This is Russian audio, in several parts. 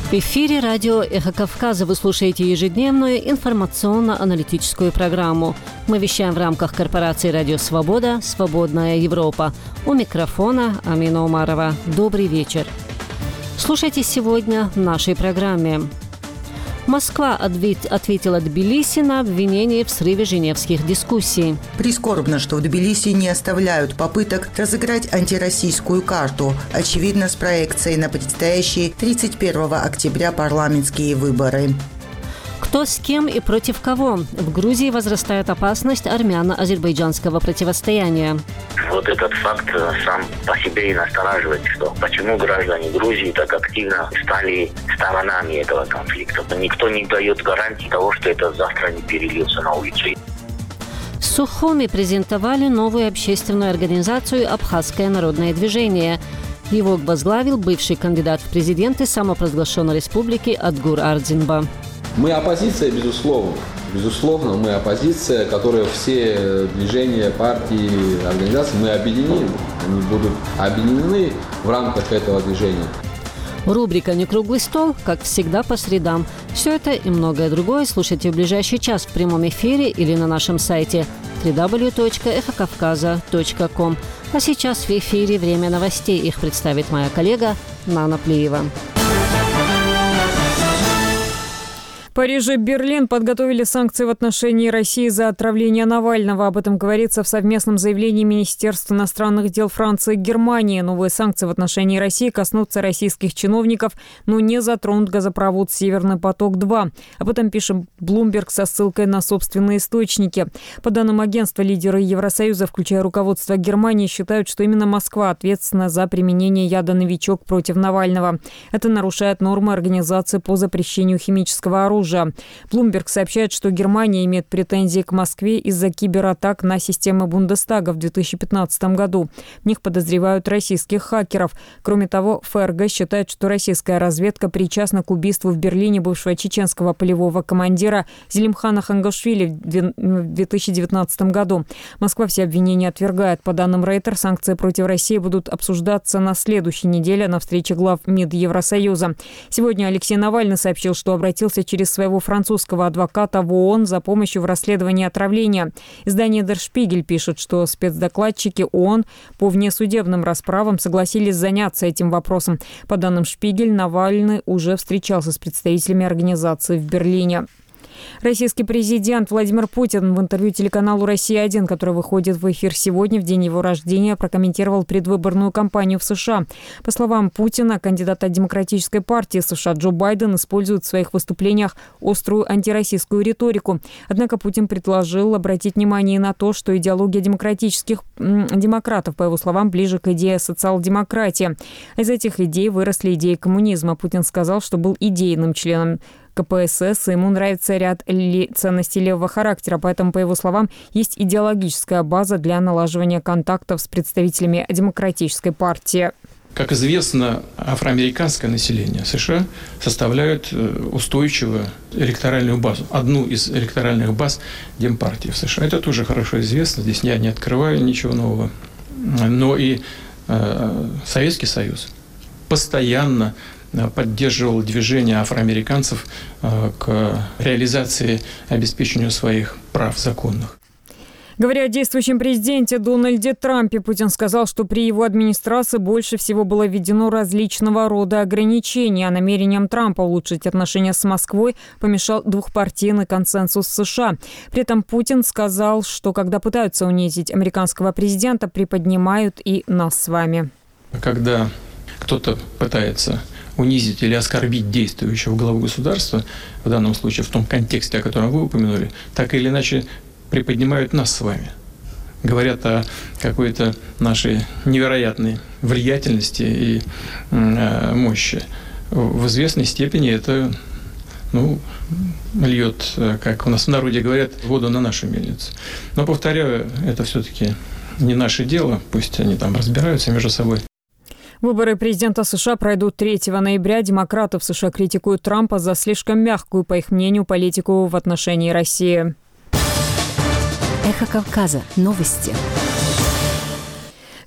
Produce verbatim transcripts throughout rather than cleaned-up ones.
В эфире радио «Эхо Кавказа». Вы слушаете ежедневную информационно-аналитическую программу. Мы вещаем в рамках корпорации «Радио Свобода. Свободная Европа». У микрофона Амина Умарова. Добрый вечер. Слушайте сегодня в нашей программе. Москва ответила Тбилиси на обвинение в срыве женевских дискуссий. Прискорбно, что в Тбилиси не оставляют попыток разыграть антироссийскую карту, очевидно, с проекцией на предстоящие тридцать первого октября парламентские выборы. Кто с кем и против кого? В Грузии возрастает опасность армяно-азербайджанского противостояния. Вот этот факт сам по себе и настораживает, что почему граждане Грузии так активно стали сторонами этого конфликта. Никто не дает гарантии того, что это завтра не перельется на улицу. В Сухуми презентовали новую общественную организацию «Абхазское народное движение». Его возглавил бывший кандидат в президенты самопровозглашенной республики Адгур Ардзинба. Мы оппозиция, безусловно. Безусловно, мы оппозиция, которая все движения, партии, организации мы объединим. Они будут объединены в рамках этого движения. Рубрика «Не круглый стол», как всегда, по средам. Все это и многое другое слушайте в ближайший час в прямом эфире или на нашем сайте дабл ю дабл ю дабл ю точка эхо кавказа точка ком. А сейчас в эфире время новостей. Их представит моя коллега Нана Плиева. Париж и Берлин подготовили санкции в отношении России за отравление Навального. Об этом говорится в совместном заявлении Министерств иностранных дел Франции и Германии. Новые санкции в отношении России коснутся российских чиновников, но не затронут газопровод «Северный поток-два». Об этом пишет Bloomberg со ссылкой на собственные источники. По данным агентства, лидеры Евросоюза, включая руководство Германии, считают, что именно Москва ответственна за применение яда «Новичок» против Навального. Это нарушает нормы Организации по запрещению химического оружия. Bloomberg сообщает, что Германия имеет претензии к Москве из-за кибератак на системы Бундестага в две тысячи пятнадцатом году. В них подозревают российских хакеров. Кроме того, ФРГ считает, что российская разведка причастна к убийству в Берлине бывшего чеченского полевого командира Зелимхана Хангашвили в две тысячи девятнадцатом году. Москва все обвинения отвергает. По данным Рейтер, санкции против России будут обсуждаться на следующей неделе на встрече глав МИД Евросоюза. Сегодня Алексей Навальный сообщил, что обратился через своего французского адвоката в ООН за помощью в расследовании отравления. Издание Der Spiegel пишет, что спецдокладчики ООН по внесудебным расправам согласились заняться этим вопросом. По данным Шпигель, Навальный уже встречался с представителями организации в Берлине. Российский президент Владимир Путин в интервью телеканалу «Россия-один», который выходит в эфир сегодня, в день его рождения, прокомментировал предвыборную кампанию в США. По словам Путина, кандидат от Демократической партии США Джо Байден использует в своих выступлениях острую антироссийскую риторику. Однако Путин предложил обратить внимание на то, что идеология демократических м, демократов, по его словам, ближе к идее социал-демократии. Из этих идей выросли идеи коммунизма. Путин сказал, что был идейным членом КПСС, и ему нравится ряд ли ценностей левого характера, поэтому, по его словам, есть идеологическая база для налаживания контактов с представителями Демократической партии. Как известно, афроамериканское население США составляет устойчивую электоральную базу, одну из электоральных баз Демпартии в США. Это тоже хорошо известно, здесь я не открываю ничего нового. Но и э, Советский Союз постоянно поддерживал движение афроамериканцев к реализации, обеспечению своих прав законных. Говоря о действующем президенте Дональде Трампе, Путин сказал, что при его администрации больше всего было введено различного рода ограничений, а намерениям Трампа улучшить отношения с Москвой помешал двухпартийный консенсус в США. При этом Путин сказал, что когда пытаются унизить американского президента, приподнимают и нас с вами. Когда кто-то пытается унизить или оскорбить действующего главу государства, в данном случае в том контексте, о котором вы упомянули, так или иначе приподнимают нас с вами. Говорят о какой-то нашей невероятной влиятельности и э, мощи. В известной степени это ну, льет, как у нас в народе говорят, воду на нашу мельницу. Но, повторяю, это все-таки не наше дело, пусть они там разбираются между собой. Выборы президента США пройдут третьего ноября. Демократы в США критикуют Трампа за слишком мягкую, по их мнению, политику в отношении России. Эхо Кавказа. Новости.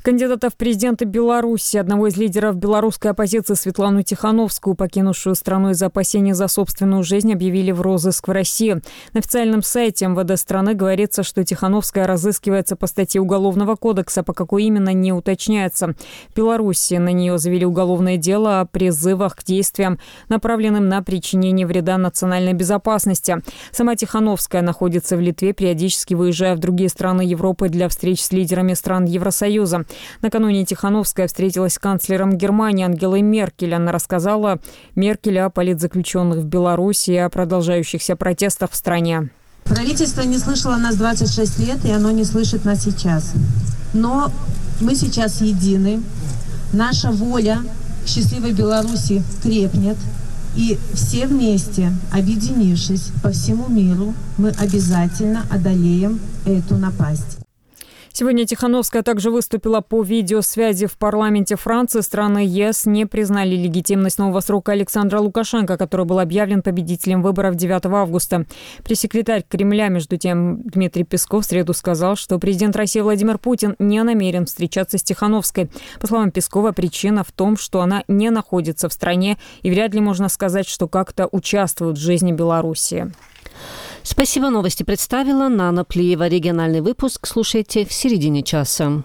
Кандидата в президенты Беларуси, одного из лидеров белорусской оппозиции Светлану Тихановскую, покинувшую страну из-за опасений за собственную жизнь, объявили в розыск в России. На официальном сайте эм вэ дэ страны говорится, что Тихановская разыскивается по статье Уголовного кодекса, по какой именно не уточняется. В Беларуси на нее завели уголовное дело о призывах к действиям, направленным на причинение вреда национальной безопасности. Сама Тихановская находится в Литве, периодически выезжая в другие страны Европы для встреч с лидерами стран Евросоюза. Накануне Тихановская встретилась с канцлером Германии Ангелой Меркель. Она рассказала Меркель о политзаключенных в Беларуси и о продолжающихся протестах в стране. Правительство не слышало нас двадцать шесть лет, и оно не слышит нас сейчас. Но мы сейчас едины. Наша воля к счастливой Беларуси крепнет. И все вместе, объединившись по всему миру, мы обязательно одолеем эту напасть. Сегодня Тихановская также выступила по видеосвязи в парламенте Франции. Страны е эс не признали легитимность нового срока Александра Лукашенко, который был объявлен победителем выборов девятого августа. Пресс-секретарь Кремля, между тем, Дмитрий Песков в среду сказал, что президент России Владимир Путин не намерен встречаться с Тихановской. По словам Пескова, причина в том, что она не находится в стране и вряд ли можно сказать, что как-то участвует в жизни Беларуси. Спасибо. Новости представила Нана Плиева. Региональный выпуск слушайте в середине часа.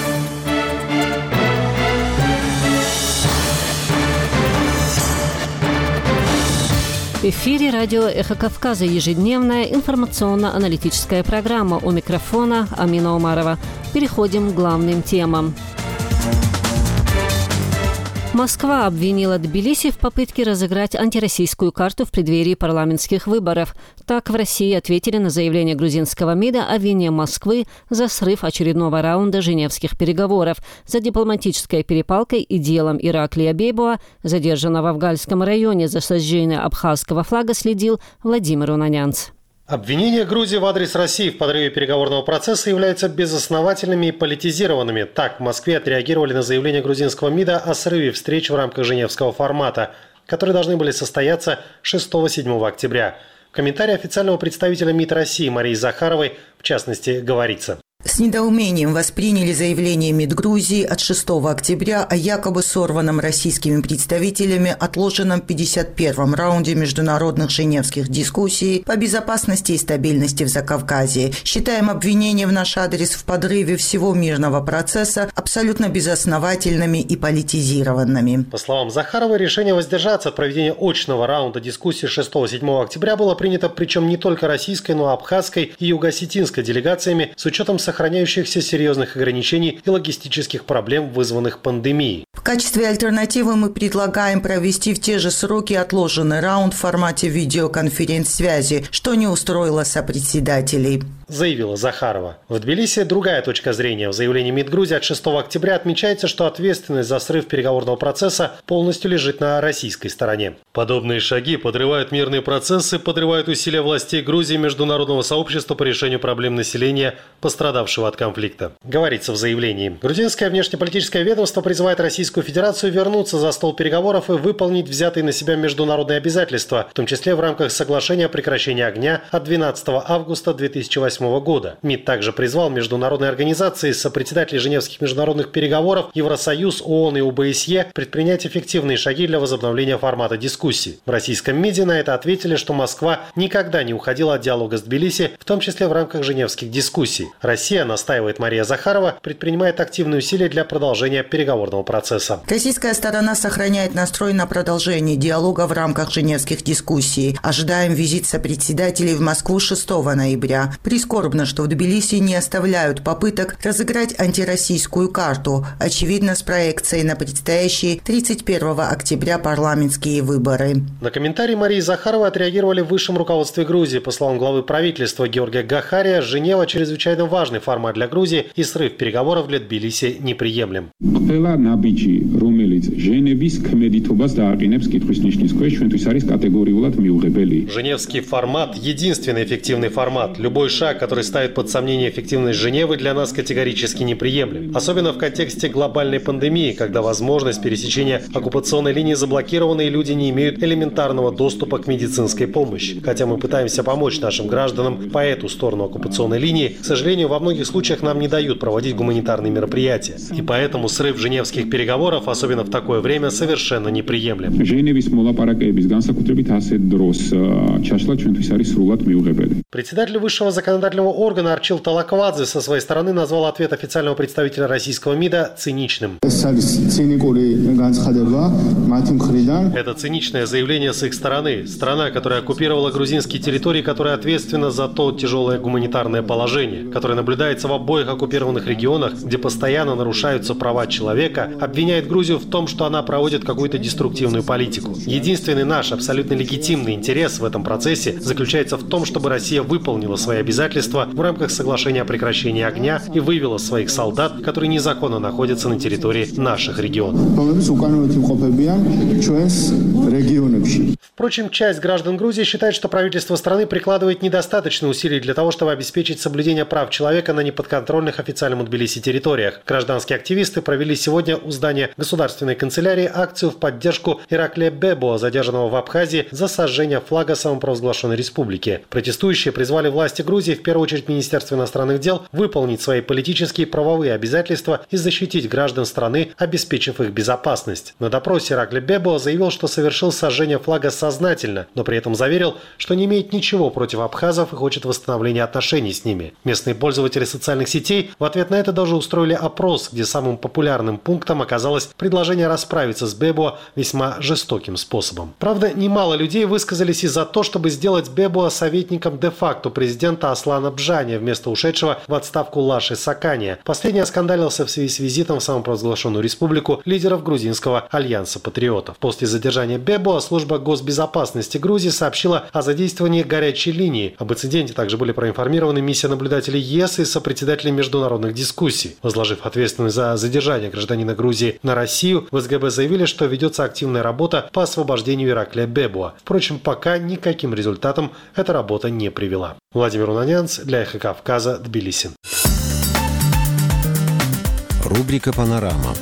В эфире радио «Эхо Кавказа» ежедневная информационно-аналитическая программа. У микрофона Амина Умарова. Переходим к главным темам. Москва обвинила Тбилиси в попытке разыграть антироссийскую карту в преддверии парламентских выборов. Так в России ответили на заявление грузинского МИДа о вине Москвы за срыв очередного раунда женевских переговоров. За дипломатической перепалкой и делом Ираклия Бейбуа, задержанного в Гальском районе за сожжение абхазского флага, следил Владимир Унанянц. Обвинения Грузии в адрес России в подрыве переговорного процесса являются безосновательными и политизированными. Так, в Москве отреагировали на заявление грузинского МИДа о срыве встреч в рамках женевского формата, которые должны были состояться шестого-седьмого октября. В комментарии официального представителя МИД России Марии Захаровой, в частности, говорится: с недоумением восприняли заявление МИД Грузии от шестого октября о якобы сорванном российскими представителями отложенном пятьдесят первом раунде международных женевских дискуссий по безопасности и стабильности в Закавказье. Считаем обвинения в наш адрес в подрыве всего мирного процесса абсолютно безосновательными и политизированными. По словам Захаровой, решение воздержаться от проведения очного раунда дискуссий шестого-седьмого октября было принято причем не только российской, но и абхазской и юго-осетинской делегациями с учетом сохраняющихся серьезных ограничений и логистических проблем, вызванных пандемией. В качестве альтернативы мы предлагаем провести в те же сроки отложенный раунд в формате видеоконференц-связи, что не устроило сопредседателей, заявила Захарова. В Тбилиси другая точка зрения. В заявлении МИД Грузии от шестого октября отмечается, что ответственность за срыв переговорного процесса полностью лежит на российской стороне. Подобные шаги подрывают мирные процессы, подрывают усилия властей Грузии и международного сообщества по решению проблем населения, пострадавшего от конфликта, говорится в заявлении. Грузинское внешнеполитическое ведомство призывает Российскую Федерацию вернуться за стол переговоров и выполнить взятые на себя международные обязательства, в том числе в рамках соглашения о прекращении огня от двенадцатого августа две тысячи восьмого года. МИД также призвал международные организации, сопредседателей Женевских международных переговоров, Евросоюз, ООН и о бэ эс е предпринять эффективные шаги для возобновления формата дискуссий. В российском МИДе на это ответили, что Москва никогда не уходила от диалога с Тбилиси, в том числе в рамках женевских дискуссий. Россия, настаивает Мария Захарова, предпринимает активные усилия для продолжения переговорного процесса. Российская сторона сохраняет настрой на продолжение диалога в рамках женевских дискуссий. Ожидаем визит сопредседателей в Москву шестого ноября. Прискорбно, что в Тбилиси не оставляют попыток разыграть антироссийскую карту, очевидно, с проекцией на предстоящие тридцать первого октября парламентские выборы. На комментарий Марии Захаровой отреагировали в высшем руководстве Грузии. По словам главы правительства Георгия Гахария, Женева чрезвычайно важный формат для Грузии, и срыв переговоров для Тбилиси неприемлем. Женевский формат – единственный эффективный формат. Любой шаг шаг, который ставит под сомнение эффективность Женевы, для нас категорически неприемлем. Особенно в контексте глобальной пандемии, когда возможность пересечения оккупационной линии заблокирована и люди не имеют элементарного доступа к медицинской помощи. Хотя мы пытаемся помочь нашим гражданам по эту сторону оккупационной линии, к сожалению, во многих случаях нам не дают проводить гуманитарные мероприятия. И поэтому срыв женевских переговоров, особенно в такое время, совершенно неприемлем. Председатель высшего законодательного органа Арчил Талаквадзе со своей стороны назвал ответ официального представителя российского МИДа циничным. Это циничное заявление с их стороны. Страна, которая оккупировала грузинские территории, которая ответственна за то тяжелое гуманитарное положение, которое наблюдается в обоих оккупированных регионах, где постоянно нарушаются права человека, обвиняет Грузию в том, что она проводит какую-то деструктивную политику. Единственный наш абсолютно легитимный интерес в этом процессе заключается в том, чтобы Россия выполнила свои обязательства в рамках соглашения о прекращении огня и вывела своих солдат, которые незаконно находятся на территории наших регионов. Впрочем, часть граждан Грузии считает, что правительство страны прикладывает недостаточно усилий для того, чтобы обеспечить соблюдение прав человека на неподконтрольных официальному Тбилиси территориях. Гражданские активисты провели сегодня у здания государственной канцелярии акцию в поддержку Ираклия Бебуа, задержанного в Абхазии за сожжение флага самопровозглашенной республики. Протестующие призвали власти Грузии, в первую очередь Министерство иностранных дел, выполнить свои политические и правовые обязательства и защитить граждан страны, обеспечив их безопасность. На допросе Ираклий Бебуа заявил, что совершил сожжение флага сознательно, но при этом заверил, что не имеет ничего против абхазов и хочет восстановления отношений с ними. Местные пользователи социальных сетей в ответ на это даже устроили опрос, где самым популярным пунктом оказалось предложение расправиться с Бебуа весьма жестоким способом. Правда, немало людей высказались и за то, чтобы сделать Бебуа советником де-факто президента Аслана Бжания вместо ушедшего в отставку Лаши Сакания. Последний оскандалился в связи с визитом в самопровозглашенную республику лидеров грузинского альянса патриотов. После задержания Бебуа служба госбезопасности Грузии сообщила о задействовании горячей линии. Об инциденте также были проинформированы миссия наблюдателей ЕС и сопредседатели международных дискуссий. Возложив ответственность за задержание гражданина Грузии на Россию, в СГБ заявили, что ведется активная работа по освобождению Ираклия Бебуа. Впрочем, пока никаким результатом эта работа не привела. Владимир Унанянц для Эхо Кавказа, Тбилиси. Рубрика «Панорама».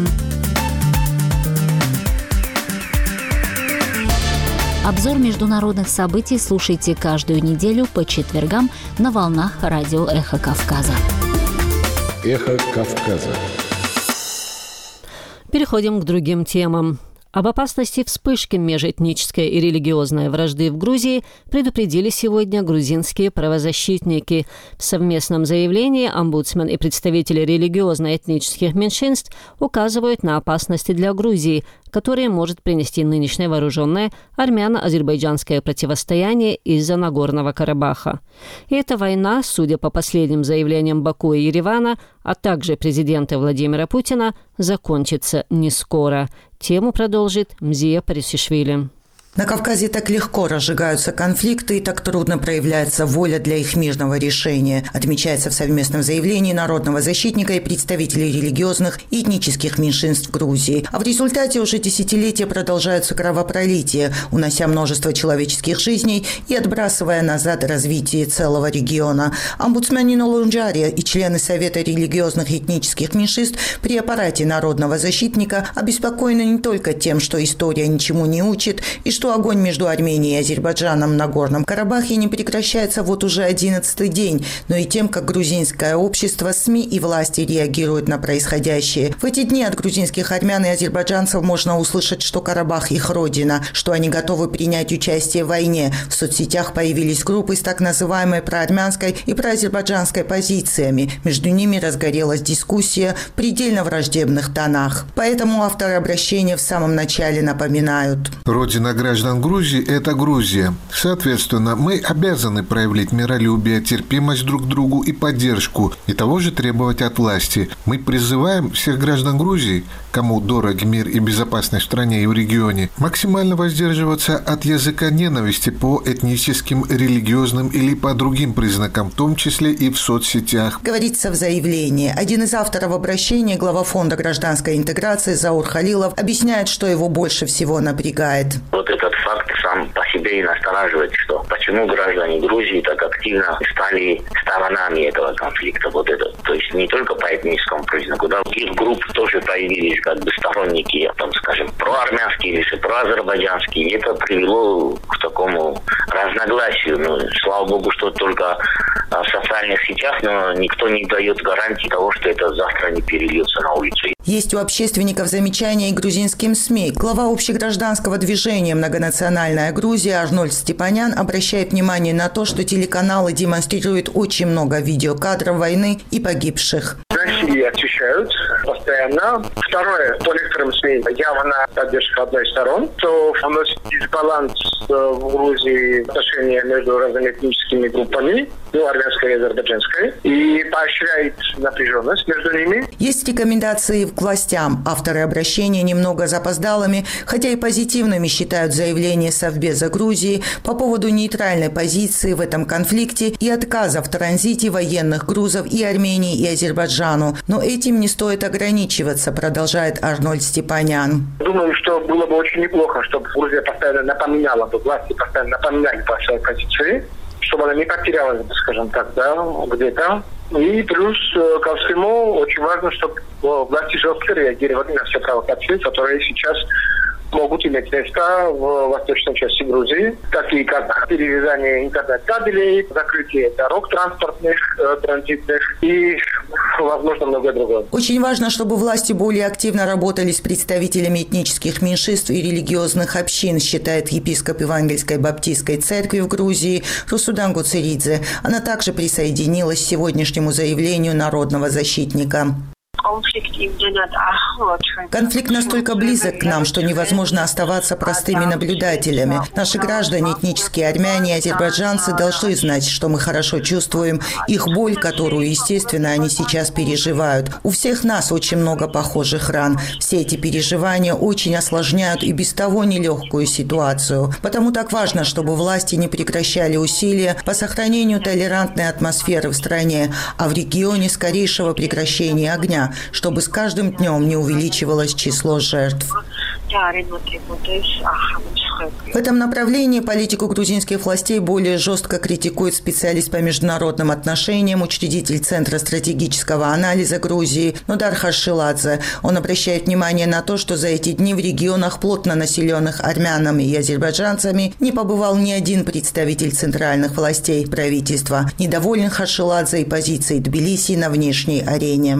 Обзор международных событий слушайте каждую неделю по четвергам на волнах радио «Эхо Кавказа». «Эхо Кавказа». Переходим к другим темам. Об опасности вспышки межэтнической и религиозной вражды в Грузии предупредили сегодня грузинские правозащитники. В совместном заявлении омбудсмен и представители религиозно-этнических меньшинств указывают на опасности для Грузии, которые может принести нынешнее вооруженное армяно-азербайджанское противостояние из-за Нагорного Карабаха. И эта война, судя по последним заявлениям Баку и Еревана, а также президента Владимира Путина, закончится не скоро. Тему продолжит Мзия Парисишвили. На Кавказе так легко разжигаются конфликты и так трудно проявляется воля для их мирного решения, отмечается в совместном заявлении народного защитника и представителей религиозных и этнических меньшинств Грузии. А в результате уже десятилетия продолжаются кровопролития, унося множество человеческих жизней и отбрасывая назад развитие целого региона. Омбудсмен Нино Лунджария и члены Совета религиозных и этнических меньшинств при аппарате народного защитника обеспокоены не только тем, что история ничему не учит и что что огонь между Арменией и Азербайджаном на Горном Карабахе не прекращается вот уже одиннадцатый день, но и тем, как грузинское общество, СМИ и власти реагируют на происходящее. В эти дни от грузинских армян и азербайджанцев можно услышать, что Карабах их родина, что они готовы принять участие в войне. В соцсетях появились группы с так называемой проармянской и проазербайджанской позициями. Между ними разгорелась дискуссия в предельно враждебных тонах. Поэтому авторы обращения в самом начале напоминают. Родина граждан Грузии – это Грузия. Соответственно, мы обязаны проявить миролюбие, терпимость друг к другу и поддержку, и того же требовать от власти. Мы призываем всех граждан Грузии, кому дорог мир и безопасность в стране и в регионе, максимально воздерживаться от языка ненависти по этническим, религиозным или по другим признакам, в том числе и в соцсетях. Говорится в заявлении. Один из авторов обращения, глава фонда гражданской интеграции Заур Халилов, объясняет, что его больше всего напрягает. Вот это этот факт сам по себе и настораживает, что почему граждане Грузии так активно стали сторонами этого конфликта. Вот это. То есть не только по этническому признаку, да, других групп тоже появились как бы сторонники, там, скажем, проармянские или же проазербайджанские. И это привело к такому разногласию. Ну, слава богу, что только в социальных сетях, но никто не дает гарантии того, что это завтра не перельется на улицу. Есть у общественников замечания и грузинским СМИ. Глава общегражданского движения «Многонациональная Грузия» Арнольд Степанян обращает внимание на то, что телеканалы демонстрируют очень много видеокадров войны и погибших. России отвечают постоянно. Второе, по некоторым СМИ явно поддержка одной из сторон, то вносит дисбаланс в Грузии отношения между разными этническими группами, ну, армянской и азербайджанской, и поощряет напряженность между ними. Есть рекомендации к властям. Авторы обращения немного запоздалыми, хотя и позитивными считают заявление Совбеза Грузии по поводу нейтральной позиции в этом конфликте и отказа в транзите военных грузов и Армении, и Азербайджану. Но этим не стоит ограничиваться, продолжает Арнольд Степанян. Думаю, что было бы очень неплохо, чтобы Грузия постоянно напоминала, бы власти постоянно напоминали по своей позиции, чтобы она не потерялась, скажем так, да, где-то. И плюс ко всему очень важно, чтобы власти жестко реагировали на все провокации, которые сейчас могут иметь место в восточной части Грузии, такие как перерезание интернет-кабелей, закрытие дорог транспортных, э, транзитных и, возможно, многое другое. Очень важно, чтобы власти более активно работали с представителями этнических меньшинств и религиозных общин, считает епископ Евангельской баптистской церкви в Грузии Русудан Гуцеридзе. Она также присоединилась к сегодняшнему заявлению народного защитника. Конфликт настолько близок к нам, что невозможно оставаться простыми наблюдателями. Наши граждане, этнические армяне и азербайджанцы, должны знать, что мы хорошо чувствуем их боль, которую, естественно, они сейчас переживают. У всех нас очень много похожих ран. Все эти переживания очень осложняют и без того нелегкую ситуацию. Потому так важно, чтобы власти не прекращали усилия по сохранению толерантной атмосферы в стране, а в регионе скорейшего прекращения огня, чтобы с каждым днем не увеличивалось число жертв. В этом направлении политику грузинских властей более жестко критикует специалист по международным отношениям, учредитель Центра стратегического анализа Грузии Нодар Хашиладзе. Он обращает внимание на то, что за эти дни в регионах, плотно населенных армянами и азербайджанцами, не побывал ни один представитель центральных властей правительства, недоволен Хашиладзе и позицией Тбилиси на внешней арене.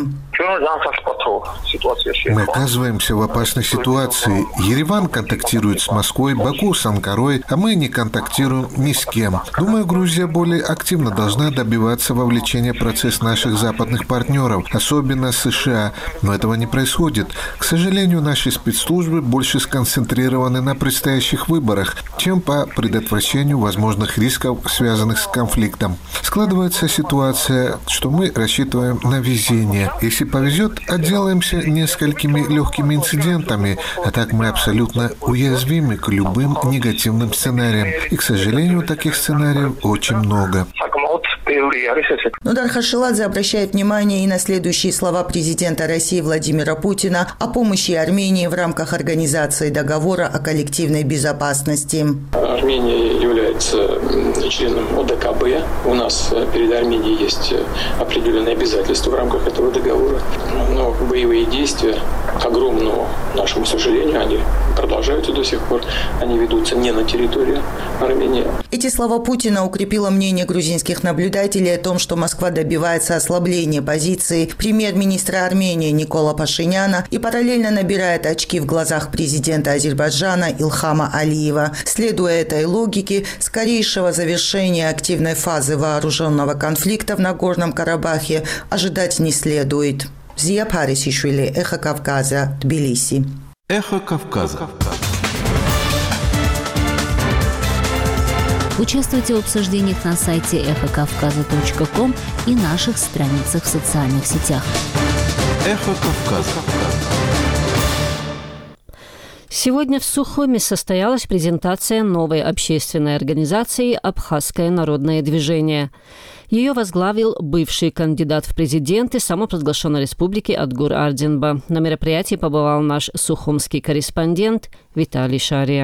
Мы оказываемся в опасной ситуации. Ереван контактирует с Москвой, Баку с Анкарой, а мы не контактируем ни с кем. Думаю, Грузия более активно должна добиваться вовлечения в процесс наших западных партнеров, особенно США. Но этого не происходит. К сожалению, наши спецслужбы больше сконцентрированы на предстоящих выборах, чем по предотвращению возможных рисков, связанных с конфликтом. Складывается ситуация, что мы рассчитываем на везение. Если повезет, отделаемся несколькими легкими инцидентами, а так мы абсолютно уязвимы к любым негативным сценариям. И, к сожалению, таких сценариев очень много. Нодар Хашиладзе обращает внимание и на следующие слова президента России Владимира Путина о помощи Армении в рамках организации договора о коллективной безопасности. Армения является членом О Д К Б. У нас перед Арменией есть определенные обязательства в рамках этого договора. Но боевые действия, к огромному нашему сожалению, они продолжаются до сих пор. Они ведутся не на территории Армении. Эти слова Путина укрепило мнение грузинских наблюдателей о том, что Москва добивается ослабления позиции премьер-министра Армении Никола Пашиняна и параллельно набирает очки в глазах президента Азербайджана Илхама Алиева. Следуя этой логике, скорейшего завершения активной фазы вооруженного конфликта в Нагорном Карабахе ожидать не следует. Зия Парисишвили, Эхо Кавказа, Тбилиси. Эхо Кавказа. Участвуйте в обсуждениях на сайте эхо кавказа точка ком и наших страницах в социальных сетях. Эхо Кавказа. Сегодня в Сухуми состоялась презентация новой общественной организации «Абхазское народное движение». Ее возглавил бывший кандидат в президенты самопровозглашенной республики Адгур Ардинба. На мероприятии побывал наш сухумский корреспондент Виталий Шария.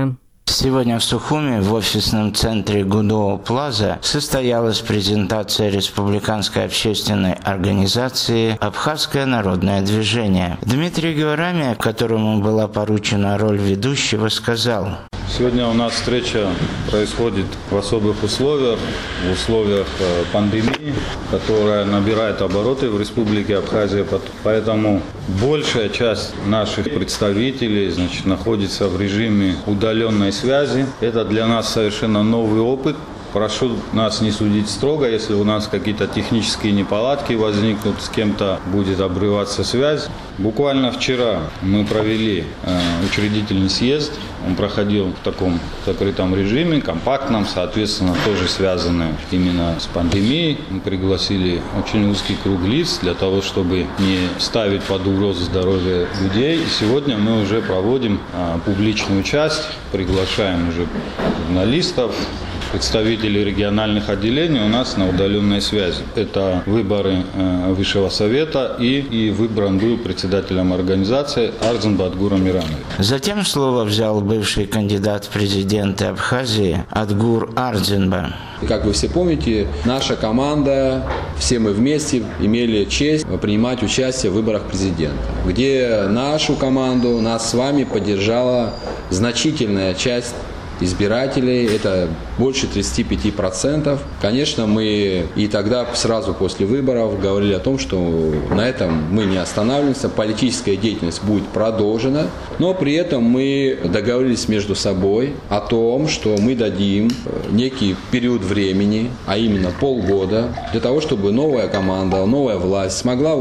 Сегодня в Сухуми в офисном центре ГУДО Плаза состоялась презентация республиканской общественной организации «Абхазское народное движение». Дмитрий Геворами, которому была поручена роль ведущего, сказал: Сегодня у нас встреча происходит в особых условиях, в условиях пандемии, которая набирает обороты в Республике Абхазия. Поэтому большая часть наших представителей, значит, находится в режиме удаленной связи. Это для нас совершенно новый опыт. Прошу нас не судить строго, если у нас какие-то технические неполадки возникнут, с кем-то будет обрываться связь. Буквально вчера мы провели э, учредительный съезд. Он проходил в таком закрытом режиме, компактном, соответственно, тоже связанным именно с пандемией. Мы пригласили очень узкий круг лиц для того, чтобы не ставить под угрозу здоровье людей. И сегодня мы уже проводим э, публичную часть, приглашаем уже журналистов, представителей региональных отделений у нас на удаленной связи. Это выборы э, Высшего Совета и, и выбран был председателем организации Арзенба Адгур Амирович. Затем слово взял бывший кандидат в президенты Абхазии Адгур Арзенба. Как вы все помните, наша команда, все мы вместе имели честь принимать участие в выборах президента, где нашу команду, нас с вами поддержала значительная часть избирателей, это больше тридцать пять процентов. Конечно, мы и тогда сразу после выборов говорили о том, что на этом мы не останавливаемся, политическая деятельность будет продолжена, но при этом мы договорились между собой о том, что мы дадим некий период времени, а именно полгода, для того, чтобы новая команда, новая власть смогла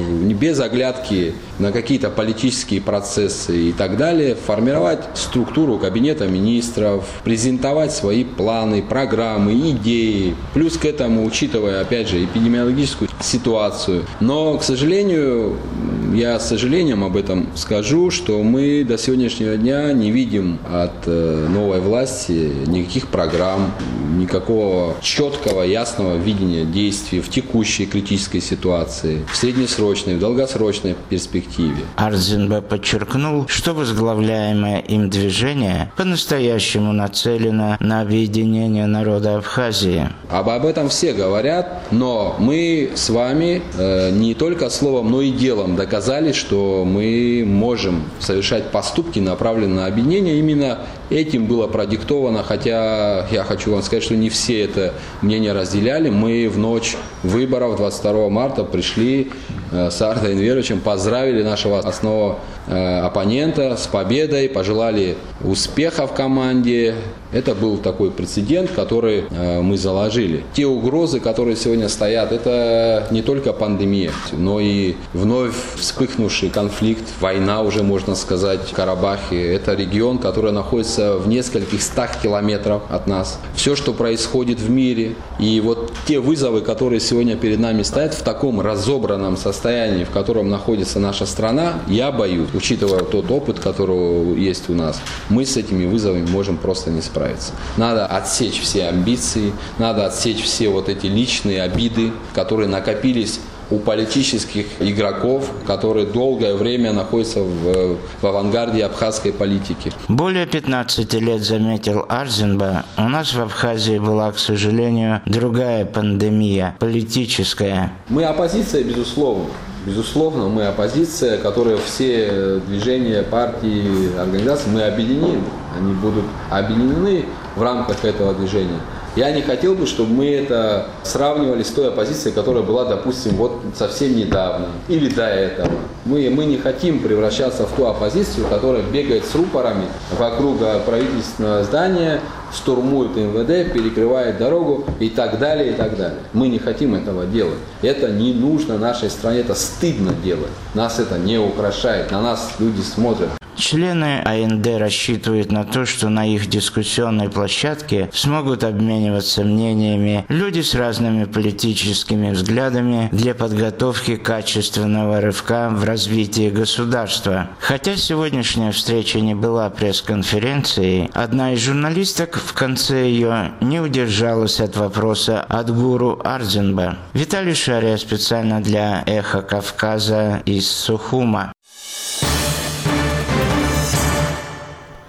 без оглядки на какие-то политические процессы и так далее формировать структуру кабинета министров, презентовать свои планы, программы, идеи. Плюс к этому, учитывая, опять же, эпидемиологическую ситуацию. Но, к сожалению, я с сожалением об этом скажу, что мы до сегодняшнего дня не видим от новой власти никаких программ, никакого четкого, ясного видения действий в текущей критической ситуации, в среднесрочной, в долгосрочной перспективе. Арзенба подчеркнул, что возглавляемое им движение по-настоящему нацелено на объединение народа Абхазии. Об, об этом все говорят, но мы с вами э, не только словом, но и делом доказали, что мы можем совершать поступки, направленные на объединение. Именно этим было продиктовано, хотя я хочу вам сказать, что не все это мнение разделяли. Мы в ночь выборов двадцать второго марта пришли э, с Ардой Энверовичем, поздравили нашего основного э, оппонента с победой, пожелали успеха в команде. Это был такой прецедент, который э, мы заложили. Те угрозы, которые сегодня стоят, это не только пандемия, но и вновь вспыхнувший конфликт, война уже, можно сказать, в Карабахе. Это регион, который находится в нескольких стах километров от нас. Все, что происходит в мире, и вот те вызовы, которые сегодня перед нами стоят в таком разобранном состоянии, в котором находится наша страна, я боюсь, учитывая тот опыт, который есть у нас, мы с этими вызовами можем просто не справиться. Надо отсечь все амбиции, надо отсечь все вот эти личные обиды, которые накопились у политических игроков, которые долгое время находятся в, в авангарде абхазской политики. Более пятнадцати лет, заметил Арзенба, у нас в Абхазии была, к сожалению, другая пандемия, политическая. Мы оппозиция, безусловно. Безусловно, мы оппозиция, которая все движения, партии, организации мы объединим. Они будут объединены в рамках этого движения. Я не хотел бы, чтобы мы это сравнивали с той оппозицией, которая была, допустим, вот совсем недавно или до этого. Мы, мы не хотим превращаться в ту оппозицию, которая бегает с рупорами вокруг правительственного здания, штурмует эм вэ дэ, перекрывает дорогу и так далее, и так далее. Мы не хотим этого делать. Это не нужно нашей стране, это стыдно делать. Нас это не украшает, на нас люди смотрят. Члены а эн дэ рассчитывают на то, что на их дискуссионной площадке смогут обмениваться мнениями люди с разными политическими взглядами для подготовки качественного рывка в развитии государства. Хотя сегодняшняя встреча не была пресс-конференцией, одна из журналисток в конце ее не удержалась от вопроса Адгуру Арзенба. Виталий Шария специально для «Эхо Кавказа» из Сухума.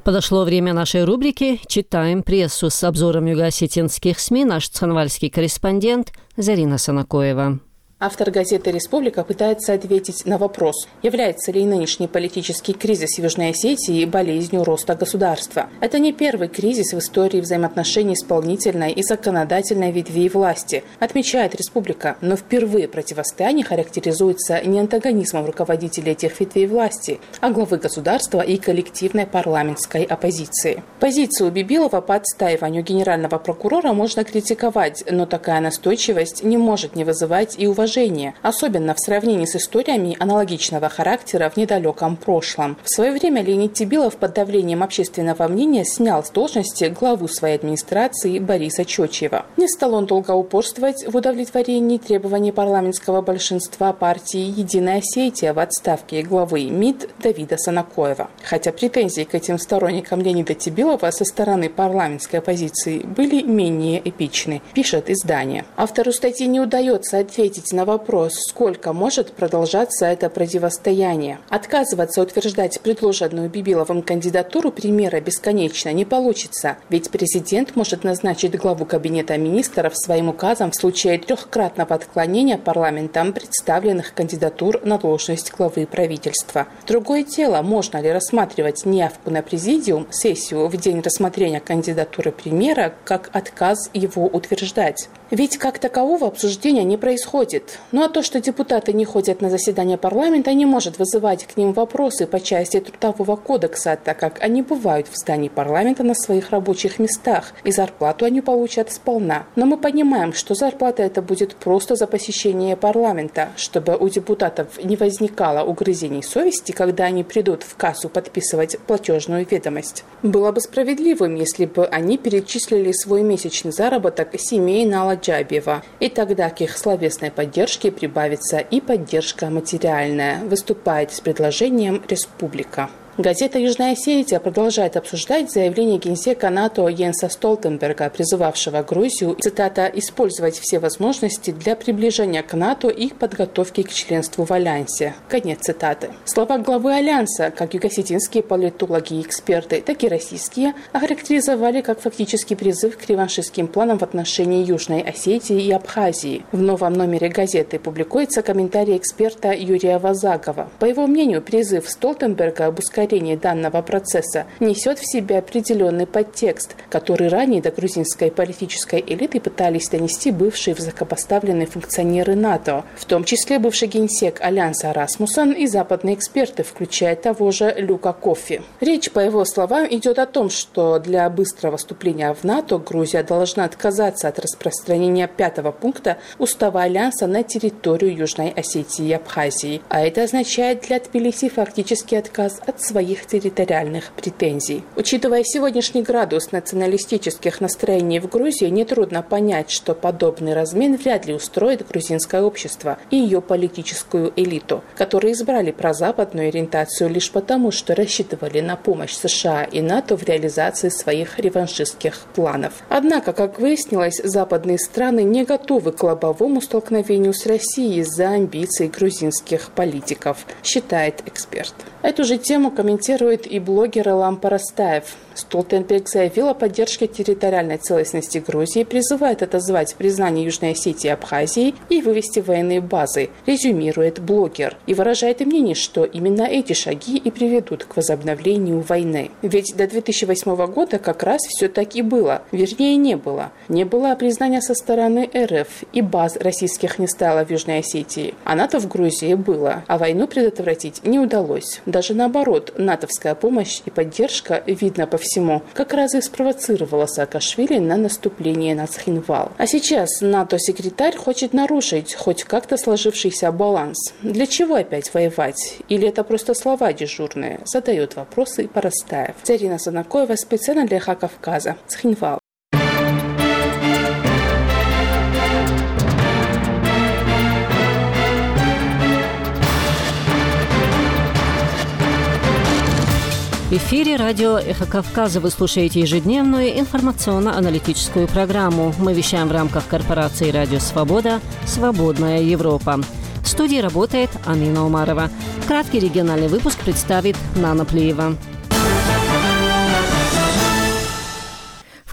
Подошло время нашей рубрики «Читаем прессу» с обзором юго-осетинских СМИ наш цханвальский корреспондент Зарина Санакоева. Автор газеты «Республика» пытается ответить на вопрос, является ли нынешний политический кризис в Южной Осетии болезнью роста государства. Это не первый кризис в истории взаимоотношений исполнительной и законодательной ветвей власти, отмечает «Республика», но впервые противостояние характеризуется не антагонизмом руководителей этих ветвей власти, а главы государства и коллективной парламентской оппозиции. Позицию Бибилова по отстаиванию генерального прокурора можно критиковать, но такая настойчивость не может не вызывать и уважения, особенно в сравнении с историями аналогичного характера в недалеком прошлом. В свое время Леонид Тебилов под давлением общественного мнения снял с должности главу своей администрации Бориса Чочева. Не стал он долго упорствовать в удовлетворении требований парламентского большинства партии «Единая Осетия» в отставке главы МИД Давида Санакоева. Хотя претензии к этим сторонникам Леонида Тебилова со стороны парламентской оппозиции были менее эпичны, пишет издание. Автору статьи не удается ответить на вопрос, сколько может продолжаться это противостояние. Отказываться утверждать предложенную Бибиловым кандидатуру премьера бесконечно не получится, ведь президент может назначить главу кабинета министров своим указом в случае трехкратного отклонения парламентом представленных кандидатур на должность главы правительства. Другое дело, можно ли рассматривать неявку на президиум, сессию в день рассмотрения кандидатуры премьера, как отказ его утверждать. Ведь как такового обсуждения не происходит. Ну а то, что депутаты не ходят на заседания парламента, не может вызывать к ним вопросы по части Трудового кодекса, так как они бывают в здании парламента на своих рабочих местах, и зарплату они получат сполна. Но мы понимаем, что зарплата это будет просто за посещение парламента, чтобы у депутатов не возникало угрызений совести, когда они придут в кассу подписывать платежную ведомость. Было бы справедливым, если бы они перечислили свой месячный заработок семей на Аладжабьева, и тогда к их словесной поддержке прибавится и поддержка материальная, выступает с предложением «Республика». Газета «Южная Осетия» продолжает обсуждать заявление генсека НАТО Йенса Столтенберга, призывавшего Грузию, цитата, «использовать все возможности для приближения к НАТО и подготовки к членству в Альянсе». Конец цитаты. Слова главы Альянса, как юго-осетинские политологи и эксперты, так и российские, охарактеризовали как фактический призыв к реваншистским планам в отношении Южной Осетии и Абхазии. В новом номере газеты публикуется комментарий эксперта Юрия Вазагова. По его мнению, призыв Столтенберга об ускорении данного процесса несет в себе определенный подтекст, который ранее до грузинской политической элиты пытались донести бывшие высокопоставленные функционеры НАТО, в том числе бывший генсек Альянса Расмуссен и западные эксперты, включая того же Люка Коффи. Речь, по его словам, идет о том, что для быстрого вступления в НАТО Грузия должна отказаться от распространения пятого пункта Устава Альянса на территорию Южной Осетии и Абхазии, а это означает для Тбилиси фактический отказ от своих своих территориальных претензий. Учитывая сегодняшний градус националистических настроений в Грузии, нетрудно понять, что подобный размен вряд ли устроит грузинское общество и ее политическую элиту, которые избрали прозападную ориентацию лишь потому, что рассчитывали на помощь США и НАТО в реализации своих реваншистских планов. Однако, как выяснилось, западные страны не готовы к лобовому столкновению с Россией из-за амбиций грузинских политиков, считает эксперт. Эту же тему комментирует и блогер Илам Парастаев. Столтенберг заявил о поддержке территориальной целостности Грузии, призывает отозвать признание Южной Осетии и Абхазии и вывести военные базы, резюмирует блогер, и выражает мнение, что именно эти шаги и приведут к возобновлению войны. Ведь до две тысячи восьмого года как раз все так и было, вернее не было. Не было признания со стороны РФ, и баз российских не стало в Южной Осетии, а НАТО в Грузии было, а войну предотвратить не удалось. Даже наоборот, натовская помощь и поддержка, видно по всему, как раз и спровоцировала Саакашвили на наступление на Цхинвал. А сейчас НАТО-секретарь хочет нарушить хоть как-то сложившийся баланс. Для чего опять воевать? Или это просто слова дежурные? Задает вопросы Парастаев. Зарина Санакоева, специально для Эхо Кавказа. Цхинвал. В эфире радио «Эхо Кавказа». Вы слушаете ежедневную информационно-аналитическую программу. Мы вещаем в рамках корпорации «Радио Свобода. Свободная Европа». В студии работает Амина Умарова. Краткий региональный выпуск представит Нана Плиева.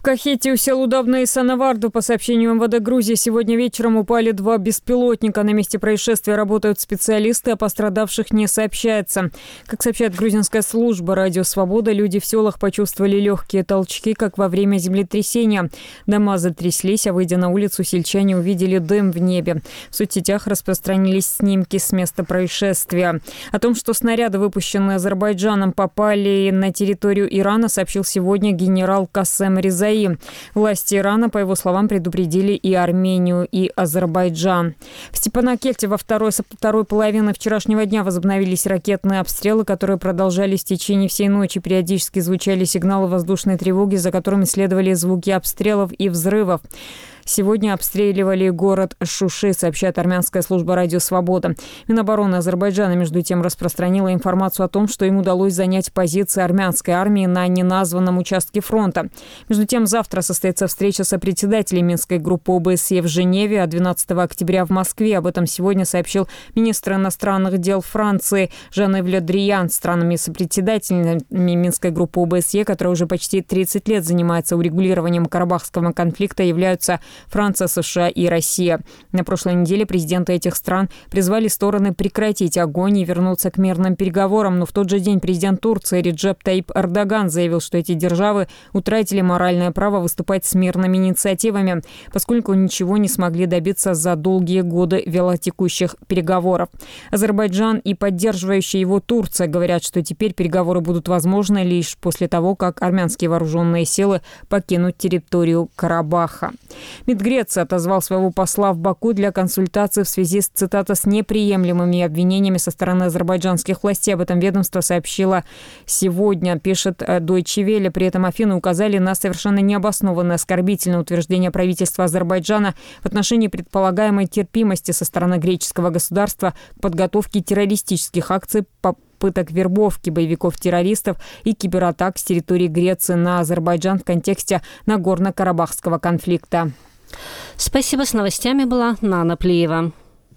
Кахете у сел Удавна и Санаварду, по сообщению эм вэ дэ Грузии, сегодня вечером упали два беспилотника. На месте происшествия работают специалисты, о пострадавших не сообщается. Как сообщает грузинская служба «Радио Свобода», люди в селах почувствовали легкие толчки, как во время землетрясения. Дома затряслись, а выйдя на улицу, сельчане увидели дым в небе. В соцсетях распространились снимки с места происшествия. О том, что снаряды, выпущенные Азербайджаном, попали на территорию Ирана, сообщил сегодня генерал Касем Резаи. Власти Ирана, по его словам, предупредили и Армению, и Азербайджан. В Степанакерте во второй, со второй половины вчерашнего дня возобновились ракетные обстрелы, которые продолжались в течение всей ночи. Периодически звучали сигналы воздушной тревоги, за которыми следовали звуки обстрелов и взрывов. Сегодня обстреливали город Шуши, сообщает армянская служба «Радио Свобода». Минобороны Азербайджана, между тем, распространила информацию о том, что им удалось занять позиции армянской армии на неназванном участке фронта. Между тем, завтра состоится встреча со председателем Минской группы о бэ эс е в Женеве, а двенадцатого октября в Москве. Об этом сегодня сообщил министр иностранных дел Франции Жан-Йves Ле Дриян. Странами-сопредседателями Минской группы о бэ эс е, которая уже почти тридцать лет занимается урегулированием карабахского конфликта, являются Франция, США и Россия. На прошлой неделе президенты этих стран призвали стороны прекратить огонь и вернуться к мирным переговорам, но в тот же день президент Турции Реджеп Таyyip Эрдоган заявил, что эти державы утратили моральное право выступать с мирными инициативами, поскольку ничего не смогли добиться за долгие годы вялотекущих переговоров. Азербайджан и поддерживающая его Турция говорят, что теперь переговоры будут возможны лишь после того, как армянские вооруженные силы покинут территорию Карабаха. МИД Греции отозвал своего посла в Баку для консультации в связи с, цитата, «с неприемлемыми обвинениями со стороны азербайджанских властей». Об этом ведомство сообщило сегодня, пишет Deutsche Welle. При этом Афины указали на совершенно необоснованное оскорбительное утверждение правительства Азербайджана в отношении предполагаемой терпимости со стороны греческого государства к подготовке террористических акций по попыток вербовки боевиков-террористов и кибератак с территории Греции на Азербайджан в контексте Нагорно-Карабахского конфликта. Спасибо. С новостями была Нана Плиева.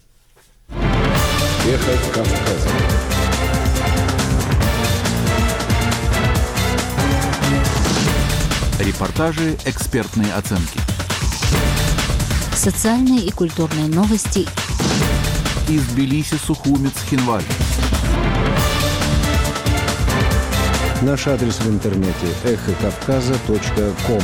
Эхо Кавказа. Репортажи, экспертные оценки. Социальные и культурные новости. Из Тбилиси, Сухумец, Хинвали. Наш адрес в интернете эхо кавказа точка ком.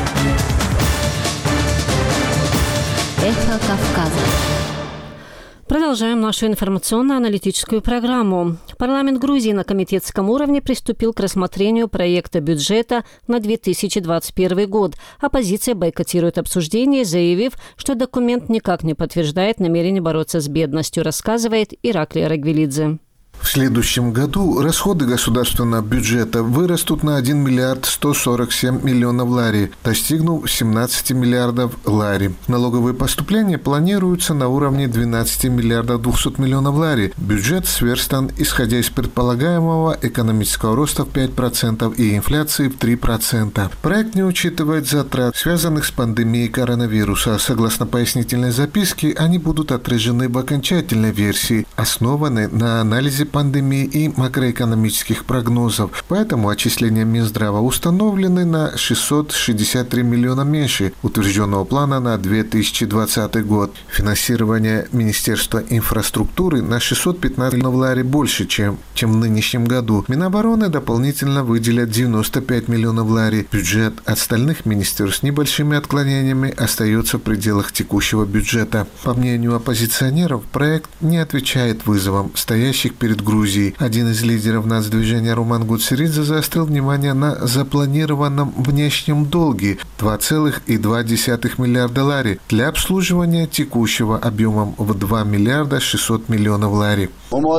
Эхо Кавказа. Продолжаем нашу информационно-аналитическую программу. Парламент Грузии на комитетском уровне приступил к рассмотрению проекта бюджета на две тысячи двадцать первый год. Оппозиция бойкотирует обсуждение, заявив, что документ никак не подтверждает намерение бороться с бедностью, рассказывает Ираклий Арагвелидзе. В следующем году расходы государственного бюджета вырастут на один миллиард сто сорок семь миллионов лари, достигнув семнадцати миллиардов лари. Налоговые поступления планируются на уровне двенадцати миллиардов двухсот миллионов лари. Бюджет сверстан, исходя из предполагаемого экономического роста в пять процентов и инфляции в три процента. Проект не учитывает затрат, связанных с пандемией коронавируса. Согласно пояснительной записке, они будут отражены в окончательной версии, основанной на анализе пандемии и макроэкономических прогнозов. Поэтому отчисления Минздрава установлены на шестьсот шестьдесят три миллиона меньше утвержденного плана на две тысячи двадцатый год. Финансирование Министерства инфраструктуры на шестьсот пятнадцать миллионов лари больше, чем, чем в нынешнем году. Минобороны дополнительно выделят девяносто пять миллионов лари. Бюджет остальных министерств с небольшими отклонениями остается в пределах текущего бюджета. По мнению оппозиционеров, проект не отвечает вызовам, стоящих перед Грузией. Один из лидеров нацдвижения Роман Гуцеридзе заострил внимание на запланированном внешнем долге два целых две десятых миллиарда лари для обслуживания текущего объемом в два миллиарда шестьсот миллионов лари.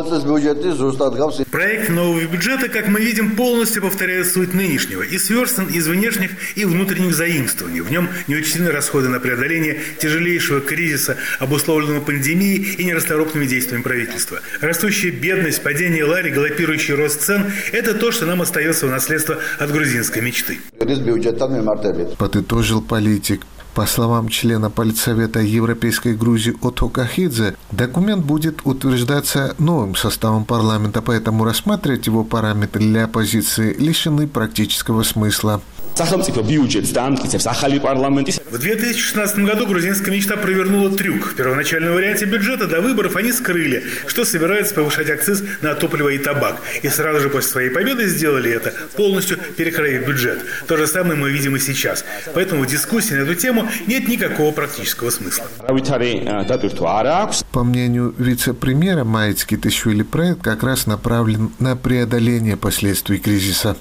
Проект нового бюджета, как мы видим, полностью повторяет суть нынешнего и сверстан из внешних и внутренних заимствований. В нем не учтены расходы на преодоление тяжелейшего кризиса, обусловленного пандемией и нерасторопными действиями правительства. Растущая бедность, падение лари, галопирующий рост цен – это то, что нам остается в наследство от грузинской мечты. Подытожил политик. По словам члена Политсовета Европейской Грузии Отто Кахидзе, документ будет утверждаться новым составом парламента, поэтому рассматривать его параметры для оппозиции лишены практического смысла. В две тысячи шестнадцатом году грузинская мечта провернула трюк. В первоначальном варианте бюджета до выборов они скрыли, что собираются повышать акциз на топливо и табак. И сразу же после своей победы сделали это, полностью перекроив бюджет. То же самое мы видим и сейчас. Поэтому в дискуссии на эту тему нет никакого практического смысла. По мнению вице-премьера Маицки Тышвили, проект как раз направлен на преодоление последствий кризиса.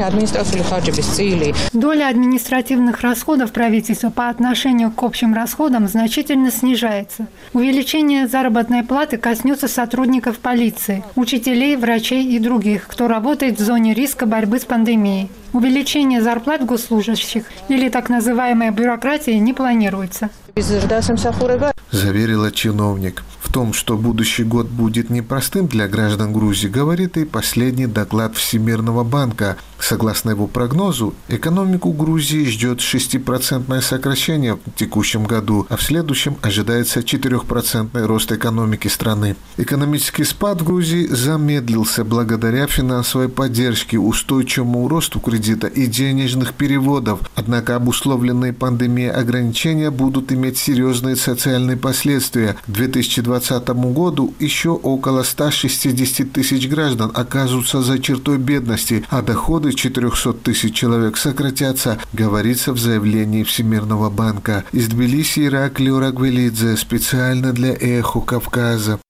Доля административных расходов правительства по отношению к общим расходам значительно снижается. Увеличение заработной платы коснется сотрудников полиции, учителей, врачей и других, кто работает в зоне риска борьбы с пандемией. Увеличение зарплат госслужащих или так называемая бюрократия не планируется. Заверила чиновник. В том, что будущий год будет непростым для граждан Грузии, говорит и последний доклад Всемирного банка. Согласно его прогнозу, экономику Грузии ждет шестипроцентное сокращение в текущем году, а в следующем ожидается четырехпроцентный рост экономики страны. Экономический спад в Грузии замедлился благодаря финансовой поддержке, устойчивому росту кредита и денежных переводов. Однако обусловленные пандемией ограничения будут иметь серьезные социальные последствия. К две тысячи двадцатому году еще около ста шестидесяти тысяч граждан окажутся за чертой бедности, а доходы четырехсот тысяч человек сократятся, говорится в заявлении Всемирного банка. Из Тбилиси Ираклий Урагвелидзе, специально для «Эхо Кавказа».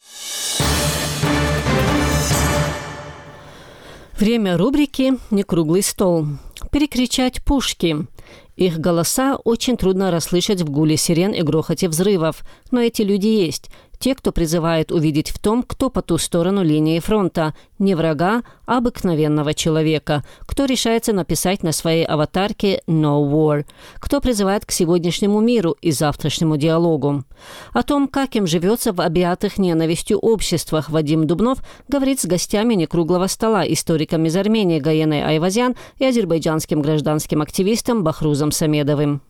Время рубрики «Не круглый стол». Перекричать пушки. Их голоса очень трудно расслышать в гуле сирен и грохоте взрывов, но эти люди есть. Те, кто призывает увидеть в том, кто по ту сторону линии фронта, не врага, а обыкновенного человека, кто решается написать на своей аватарке «No War», кто призывает к сегодняшнему миру и завтрашнему диалогу. О том, как им живется в объятых ненавистью обществах, Вадим Дубнов говорит с гостями некруглого стола, историком из Армении Гаеной Айвазян и азербайджанским гражданским активистом Бахрузом Самедовым.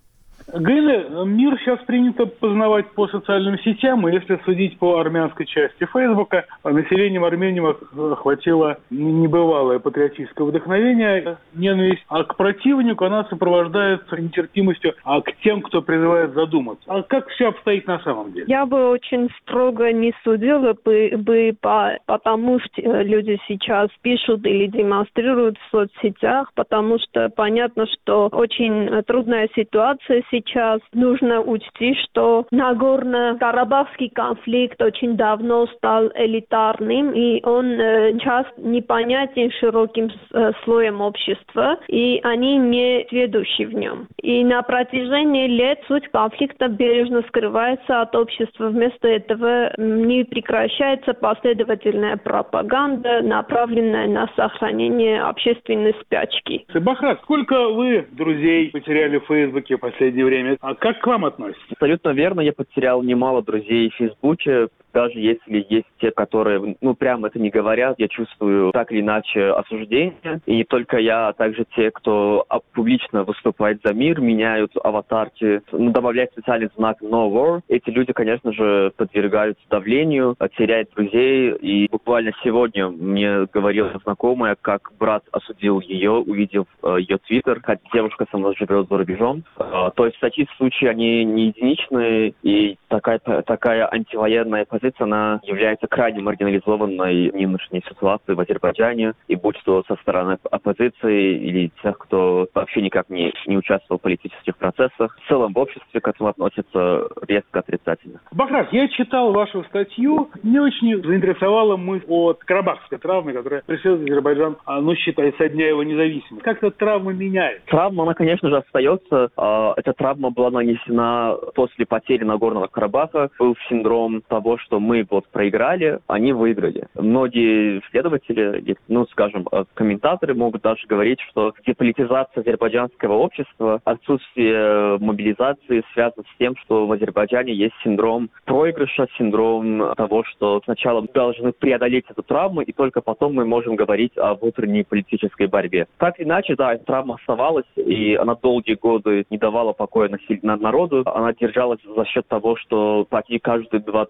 Гайна, мир сейчас принято познавать по социальным сетям, и если судить по армянской части Фейсбука, населением Армении охватило небывалое патриотическое вдохновение, ненависть, а к противнику она сопровождается нетерпимостью, а к тем, кто призывает задуматься. А как все обстоит на самом деле? Я бы очень строго не судила бы, бы по, потому что люди сейчас пишут или демонстрируют в соцсетях, потому что понятно, что очень трудная ситуация сейчас. Сейчас нужно учти, что Нагорно-Карабахский конфликт очень давно стал элитарным, и он э, часто непонятен широким э, слоем общества, и они не сведущи в нем. И на протяжении лет суть конфликта бережно скрывается от общества. Вместо этого не прекращается последовательная пропаганда, направленная на сохранение общественной спячки. Бахрат, сколько вы друзей потеряли в Фейсбуке в последнее время? А как к вам относятся? Абсолютно верно. Я потерял немало друзей в Фейсбуке. Даже если есть те, которые, ну, прямо это не говорят, я чувствую так или иначе осуждение. И не только я, а также те, кто публично выступает за мир, меняют аватарки, ну, добавляют специальный знак «No War». Эти люди, конечно же, подвергаются давлению, теряют друзей. И буквально сегодня мне говорила знакомая, как брат осудил ее, увидев э, ее твиттер, хотя девушка со мной живет за рубежом. Э, то есть такие случаи, они не единичные, и такая, такая антивоенная позиция, она является крайне маргинализованной в нынешней ситуации в Азербайджане, и будь то со стороны оппозиции или тех, кто вообще никак не, не участвовал в политических процессах, в целом в обществе к этому относятся резко отрицательно. Бахрат, я читал вашу статью, мне очень заинтересовала мысль о карабахской травме, которая преследует Азербайджан, ну, считается, со дня его независимости. Как эта травма меняет? Травма, она, конечно же, остается. Эта травма была нанесена после потери Нагорного Карабаха. Был синдром того, что мы вот проиграли, они выиграли. Многие исследователи, ну, скажем, комментаторы могут даже говорить, что деполитизация азербайджанского общества, отсутствие мобилизации связано с тем, что в Азербайджане есть синдром проигрыша, синдром того, что сначала мы должны преодолеть эту травму, и только потом мы можем говорить о внутренней политической борьбе. Так или иначе, да, эта травма оставалась, и она долгие годы не давала покоя народу. Она держалась за счет того, что почти каждые два-три года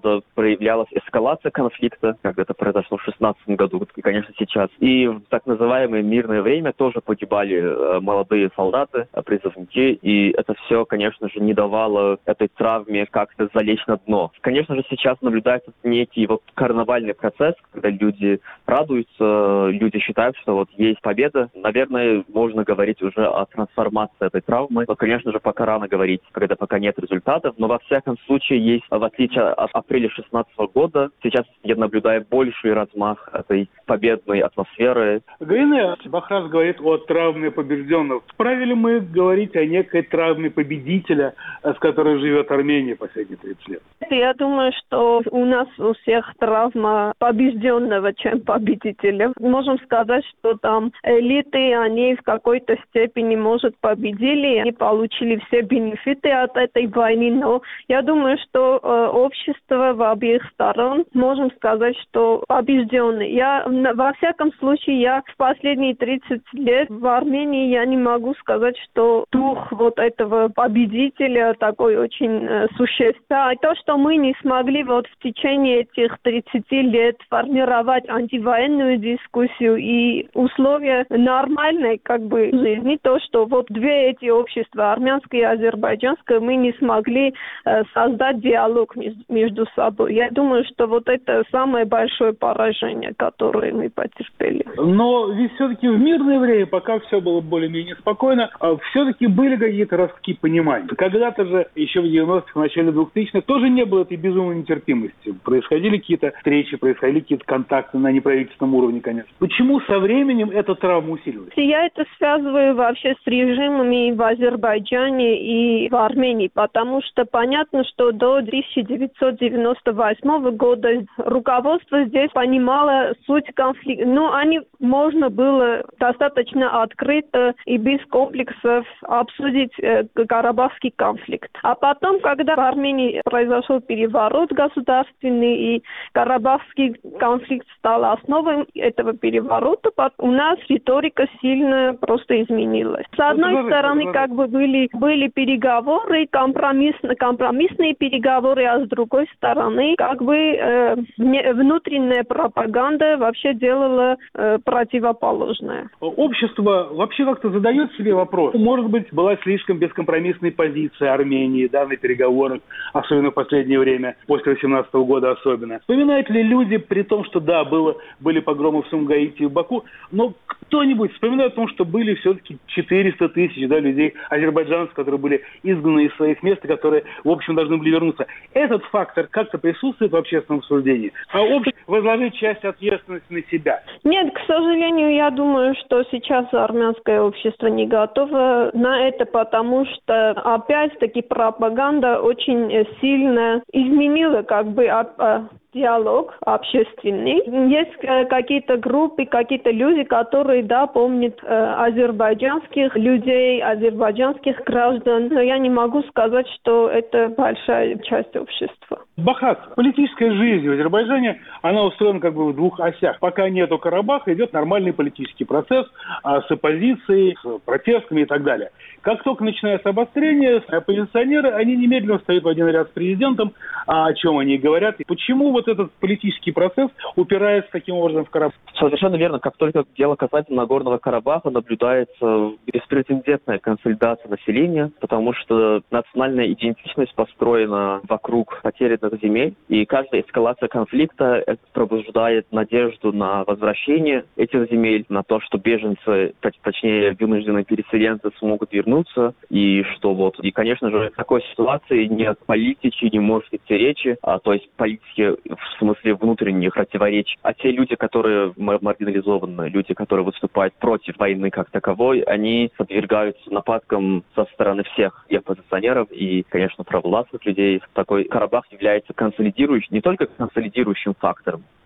года проявлялась эскалация конфликта, как это произошло в шестнадцатом году, и, конечно, сейчас. И в так называемое мирное время тоже погибали молодые солдаты, призывники, и это все, конечно же, не давало этой травме как-то залечь на дно. Конечно же, сейчас наблюдается некий вот карнавальный процесс, когда люди радуются, люди считают, что вот есть победа. Наверное, можно говорить уже о трансформации этой травмы. Но, конечно же, пока рано говорить, когда пока нет результатов. Но во всяком случае есть, в отличие от апреля шестнадцатого года, сейчас я наблюдаю больший размах этой победной атмосферы. Галина Бахрас говорит о травме побежденных. Вправе ли мы говорить о некой травме победителя, с которой живет Армения последние тридцать лет? Я думаю, что у нас у всех травма побежденного, чем победителя. Можем сказать, что там элиты, они в какой-то степени, может, победили и получили все бенефиты от этой войны, но я думаю, что э, общество в обеих сторон, можем сказать, что побежденные. Я, во всяком случае, я в последние тридцать лет в Армении, я не могу сказать, что дух вот этого победителя такой очень э, существенный. А то, что мы не смогли вот в течение этих тридцати лет формировать антивоенную дискуссию и условия нормальной как бы жизни, то, что вот две эти общества, армянское и азербайджанское, мы не смогли э, создать диалог между, между собой. Я думаю, что вот это самое большое поражение, которое мы потерпели. Но ведь все-таки в мирное время, пока все было более-менее спокойно, все-таки были какие-то ростки понимания. Когда-то же, еще в девяностых, в начале двухтысячных, тоже не было этой безумной нетерпимости. Происходили какие-то встречи, происходили какие-то контакты на неправительственном уровне, конечно. Почему со временем эта травма усиливается? Я это связываю вообще с режимами в Азербайджане и в Армении, потому что понятно, что до тысяча девятьсот девяносто восьмого года руководство здесь понимало суть конфликта. Ну, они можно было достаточно открыто и без комплексов обсудить э, Карабахский конфликт. А потом, когда в Армении произошел переворот государственный и Карабахский конфликт стал основой этого переворота, у нас риторика сильно просто изменилась. С одной ну, стороны, ну, как бы были, были переговоры, компромисс, компромиссные переговоры, а с другой стороны, как бы э, внутренняя пропаганда вообще делала э, противоположное. Общество вообще как-то задает себе вопрос. Может быть, была слишком бескомпромиссная позиция Армении, да, на переговорах, особенно в последнее время, после восемнадцатого года особенно. Вспоминают ли люди, при том, что да, было, были погромы в Сумгаите и в Баку, но кто-нибудь вспоминает о том, что были все-таки четыреста тысяч да, людей, азербайджанцев, которые были изгнаны из своих мест, и которые, в общем, должны были вернуться. Этот фактор как-то присутствует в общественном обсуждении, а общество возложить часть ответственности на себя. Нет, к сожалению, я думаю, что сейчас армянское общество не готово на это, потому что, опять-таки, пропаганда очень сильно изменила как бы диалог общественный. Есть э, какие-то группы, какие-то люди, которые, да, помнят э, азербайджанских людей, азербайджанских граждан. Но я не могу сказать, что это большая часть общества. Бахрас, политическая жизнь в Азербайджане, она устроена как бы в двух осях. Пока нету Карабаха, идет нормальный политический процесс а, с оппозицией, с протестами и так далее. Как только начинается обострение, оппозиционеры, они немедленно встают в один ряд с президентом, а о чем они говорят. И почему вот этот политический процесс упирается таким образом в Карабах? Совершенно верно. Как только дело касательно Нагорного Карабаха, наблюдается беспрецедентная консолидация населения, потому что национальная идентичность построена вокруг потерянных земель, и каждая эскалация конфликта пробуждает надежду на возвращение этих земель, на то, что беженцы, точнее вынужденные переселенцы смогут вернуться, и что вот. И, конечно же, в такой ситуации ни о политике не может идти речи, а, то есть политики в смысле внутренних противоречий. А те люди, которые маргинализованы, люди, которые выступают против войны как таковой, они подвергаются нападкам со стороны всех и оппозиционеров, и, конечно, провластных людей. Такой Карабах является консолидирующим, не только консолидирующим фактором,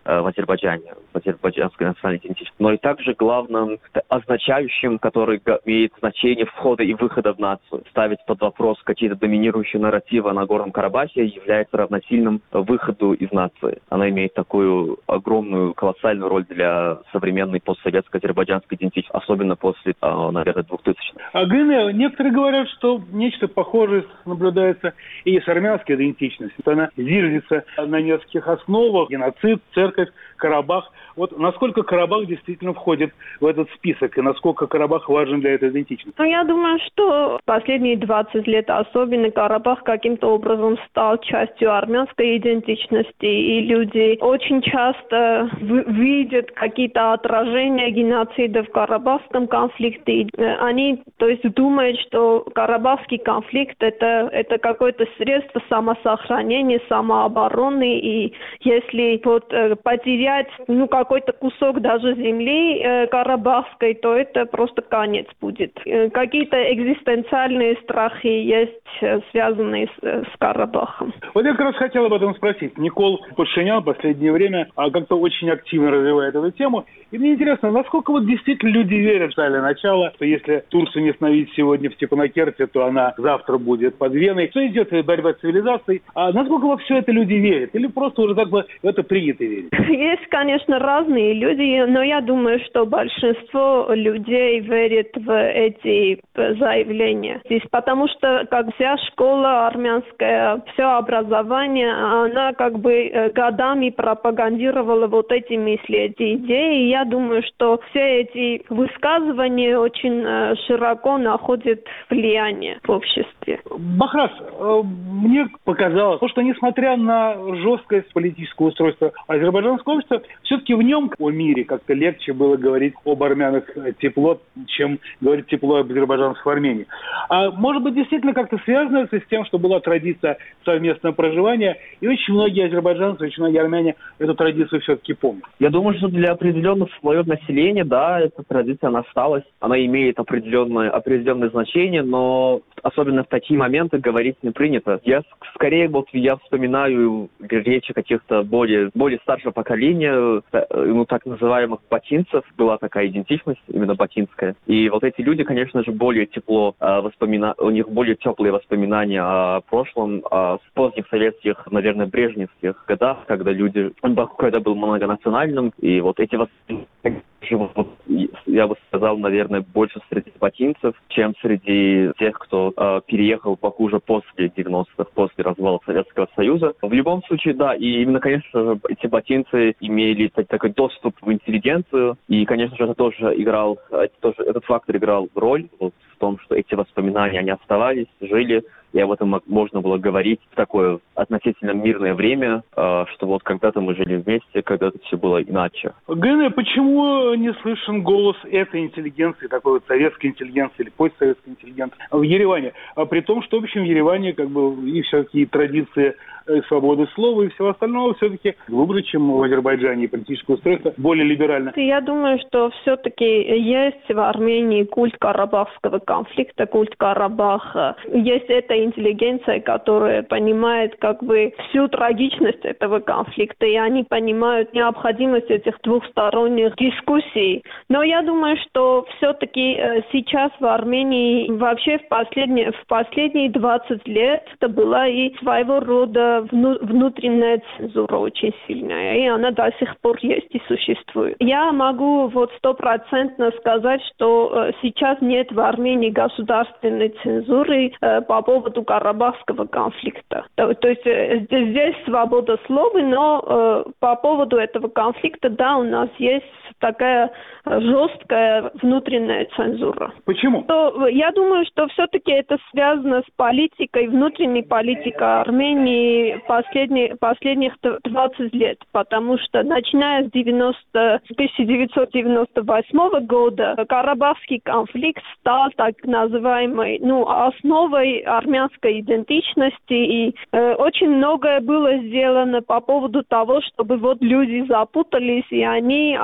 в Азербайджане, в азербайджанской национальной идентичности, но и также главным означающим, который имеет значение входа и выхода в нацию. Ставить под вопрос какие-то доминирующие нарративы о Нагорном Карабахе является равносильным выходу из нации. Она имеет такую огромную, колоссальную роль для современной постсоветской азербайджанской идентичности, особенно после, наверное, двухтысячных. А ГН, некоторые говорят, что нечто похожее наблюдается и с армянской идентичностью. Она зиждется на нескольких основах: геноцид, церковь, Карабах. Вот насколько Карабах действительно входит в этот список и насколько Карабах важен для этой идентичности? Ну, я думаю, что последние двадцать лет особенно Карабах каким-то образом стал частью армянской идентичности, и люди очень часто видят какие-то отражения геноцида в Карабахском конфликте. И они, то есть, думают, что Карабахский конфликт это, это какое-то средство самосохранения, самообороны, и если вот потерять, ну, какой-то кусок даже земли э, карабахской, то это просто конец будет. Э, какие-то экзистенциальные страхи есть, э, связанные с, э, с Карабахом. Вот я как раз хотел об этом спросить. Никол Пашинян в последнее время а, как-то очень активно развивает эту тему. И мне интересно, насколько вот действительно люди верят в самое начало, что если Турцию не остановить сегодня в Степанакерте, то она завтра будет под Веной. Что идет борьба с цивилизацией? А насколько во все это люди верят? Или просто уже как бы в это принято верить? Есть, конечно, разные люди, но я думаю, что большинство людей верит в эти заявления. Здесь, потому что как вся школа армянская, все образование, она как бы годами пропагандировала вот эти мысли, эти идеи. И я думаю, что все эти высказывания очень широко находят влияние в обществе. Бахрас, мне показалось, что несмотря на жесткость политического устройства азербайджанского общества, все-таки в нем о мире как-то легче было говорить об армянах тепло, чем говорить тепло об азербайджанцах в Армении. А может быть, действительно как-то связано это с тем, что была традиция совместного проживания, и очень многие азербайджанцы, очень многие армяне эту традицию все-таки помнят? Я думаю, что для определенных слоев населения, да, эта традиция, она осталась. Она имеет определенное, определенное значение, но особенно в такие моменты говорить не принято. Я скорее вот я вспоминаю речи каких-то более, более старшего поколения, ну, так называемых батинцев. Была такая идентичность, именно батинская. И вот эти люди, конечно же, более тепло э, воспомина... у них более теплые воспоминания о прошлом, о поздних советских, наверное, брежневских годах, когда люди, когда был многонациональным, и вот эти воспоминания, я бы сказал, наверное, больше среди батинцев, чем среди тех, кто э, переехал похуже после девяностых, после развала Советского Союза. В любом случае, да, и именно, конечно же, эти батинцы имели такой доступ в интеллигенцию, и, конечно же, это тоже играл, это тоже, этот фактор играл роль вот, в том, что эти воспоминания, они оставались, жили, и об этом можно было говорить в такое относительно мирное время, что вот когда-то мы жили вместе, когда-то все было иначе. Гене, почему не слышен голос этой интеллигенции, такой вот советской интеллигенции или постсоветской интеллигенции в Ереване? А при том, что в общем в Ереване как бы и всякие традиции свободы слова и всего остального все-таки глубже, чем в Азербайджане, и политическое устройство более либерально. Я думаю, что все-таки есть в Армении культ карабахского конфликта, культ Карабаха. Есть эта интеллигенция, которая понимает как бы всю трагичность этого конфликта, и они понимают необходимость этих двухсторонних дискуссий. Но я думаю, что все-таки сейчас в Армении вообще в последние, в последние двадцать лет это была и своего рода внутренняя цензура очень сильная, и она до сих пор есть и существует. Я могу вот стопроцентно сказать, что сейчас нет в Армении государственной цензуры по поводу карабахского конфликта. То, то есть здесь свобода слова, но по поводу этого конфликта, да, у нас есть такая жесткая внутренняя цензура. Почему? То, я думаю, что все-таки это связано с политикой, внутренней политикой Армении последние, последних двадцать лет, потому что начиная с тысяча девятьсот девяносто восьмого года Карабахский конфликт стал так называемой, ну, основой армянской идентичности, и э, очень многое было сделано по поводу того, чтобы вот люди запутались, и они отошли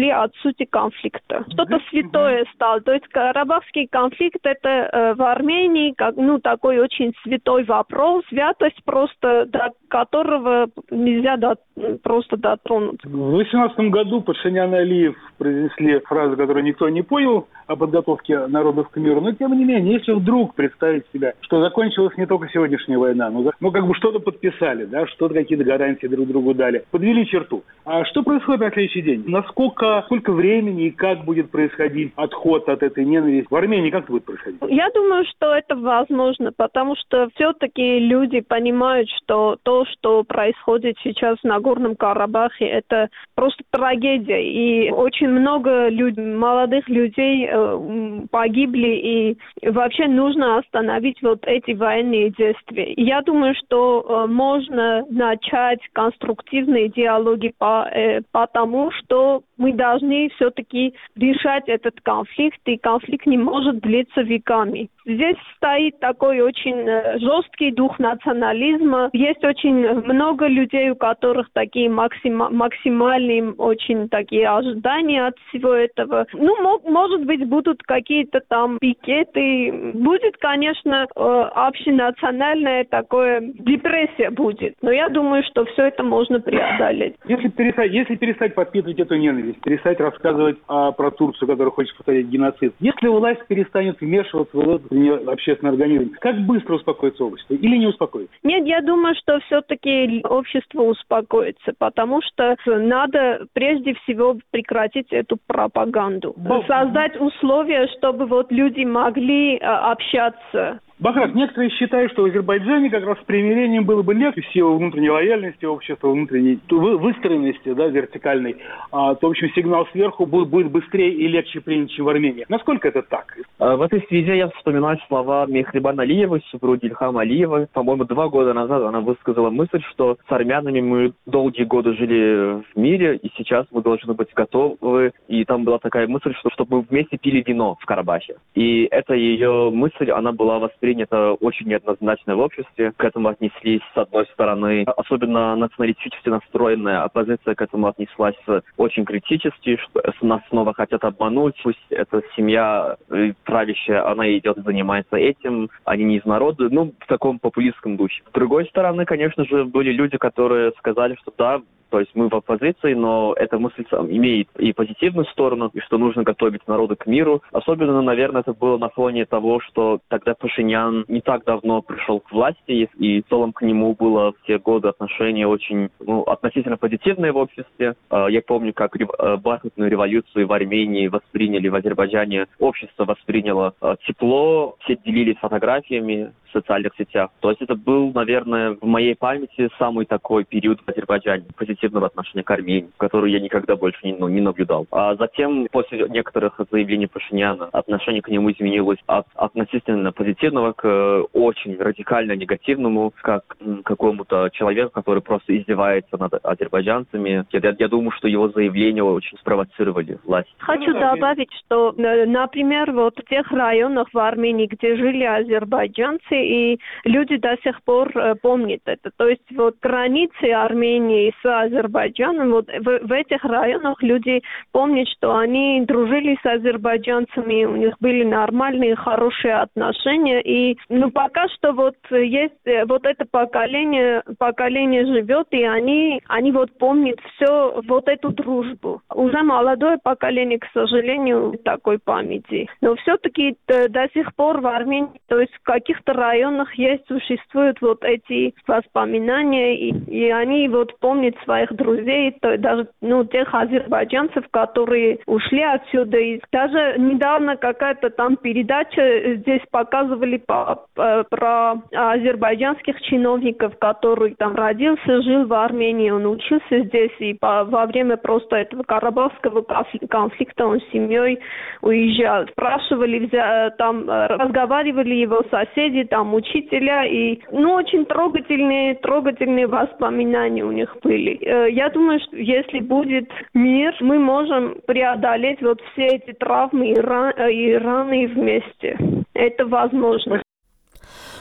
ушли от сути конфликта. Что-то святое стало. То есть карабахский конфликт — это э, в Армении как, ну, такой очень святой вопрос, святость просто, до которого нельзя до, просто дотронуться. В две тысячи восемнадцатом году Пашинян и Алиев произнесли фразу, которую никто не понял, о подготовке народов к миру. Но, тем не менее, если вдруг представить себя, что закончилась не только сегодняшняя война, но, ну как бы что-то подписали, да, что-то, какие-то гарантии друг другу дали, подвели черту. А что происходит на следующий день? Насколько, сколько времени и как будет происходить отход от этой ненависти? В Армении как это будет происходить? Я думаю, что это возможно, потому что все-таки люди понимают, что то, что происходит сейчас в Нагорном Карабахе, это просто трагедия. И очень много люд... молодых людей э, погибли, и вообще нужно остановить вот эти военные действия. И я думаю, что э, можно начать конструктивные диалоги по, э, потому, что мы должны все-таки решать этот конфликт, и конфликт не может длиться веками. Здесь стоит такой очень э, жесткий дух национализма. Есть очень много людей, у которых такие максима- максимальные очень такие ожидания от всего этого. Ну, мо- может быть, будут какие-то там пикеты. Будет, конечно, э, общенациональная такая депрессия будет. Но я думаю, что все это можно преодолеть. Если перестать, если перестать подпитывать эту ненависть, перестать рассказывать а, про Турцию, которая хочет повторять геноцид, если власть перестанет вмешиваться в этот общественный организм, как быстро успокоится общество или не успокоится? Нет, я думаю, что все-таки общество успокоится, потому что надо прежде всего прекратить эту пропаганду. Бог. Создать условия, чтобы вот люди могли а, общаться. Бахрат, некоторые считают, что в Азербайджане как раз с примирением было бы легче в силу внутренней лояльности общества, внутренней выстроенности, да, вертикальной. А, то, в общем, сигнал сверху будет, будет быстрее и легче принят, чем в Армении. Насколько это так? В этой связи я вспоминаю слова Мехрибан Алиевой, супруги Ильхама Алиева. По-моему, два года назад она высказала мысль, что с армянами мы долгие годы жили в мире, и сейчас мы должны быть готовы. И там была такая мысль, что чтобы мы вместе пили вино в Карабахе. И эта ее мысль, она была воспринята это очень неоднозначно в обществе. К этому отнеслись, с одной стороны, особенно националистически настроенная оппозиция к этому отнеслась очень критически, что нас снова хотят обмануть, пусть эта семья правящая, она идет и занимается этим, они не из народа, ну, в таком популистском духе. С другой стороны, конечно же, были люди, которые сказали, что да, то есть мы в оппозиции, но эта мысль имеет и позитивную сторону, и что нужно готовить народы к миру. Особенно, наверное, это было на фоне того, что тогда Пашинян не так давно пришел к власти, и в целом к нему было в те годы отношение очень, ну, относительно позитивное в обществе. Я помню, как бархатную революцию в Армении восприняли, в Азербайджане общество восприняло тепло, все делились фотографиями в социальных сетях. То есть это был, наверное, в моей памяти самый такой период в Азербайджане позитивного отношения к Армении, который я никогда больше не, ну, не наблюдал. А затем, после некоторых заявлений Пашиняна, отношение к нему изменилось от относительно позитивного к очень радикально негативному, как к какому-то человеку, который просто издевается над азербайджанцами. Я, я думаю, что его заявления очень спровоцировали власть. Хочу добавить, что, например, вот в тех районах в Армении, где жили азербайджанцы, и люди до сих пор помнят это. То есть вот границы Армении с Азербайджаном, вот в, в этих районах люди помнят, что они дружили с азербайджанцами, у них были нормальные, хорошие отношения, и ну пока что вот есть вот это поколение, поколение живет, и они, они вот помнят все, вот эту дружбу. Уже молодое поколение, к сожалению, такой памяти. Но все-таки до сих пор в Армении, то есть в каких-то районах есть, существуют вот эти воспоминания, и, и они вот помнят своих друзей, то даже ну, тех азербайджанцев, которые ушли отсюда. И даже недавно какая-то там передача здесь показывали по, по, про азербайджанских чиновников, который там родился, жил в Армении, он учился здесь, и по, во время просто этого карабахского конфликта он с семьей уезжал. Спрашивали, там разговаривали его соседи, там учителя, и ну очень трогательные, трогательные воспоминания у них были. Я думаю, что если будет мир, мы можем преодолеть вот все эти травмы и, ран, и раны вместе. Это возможно.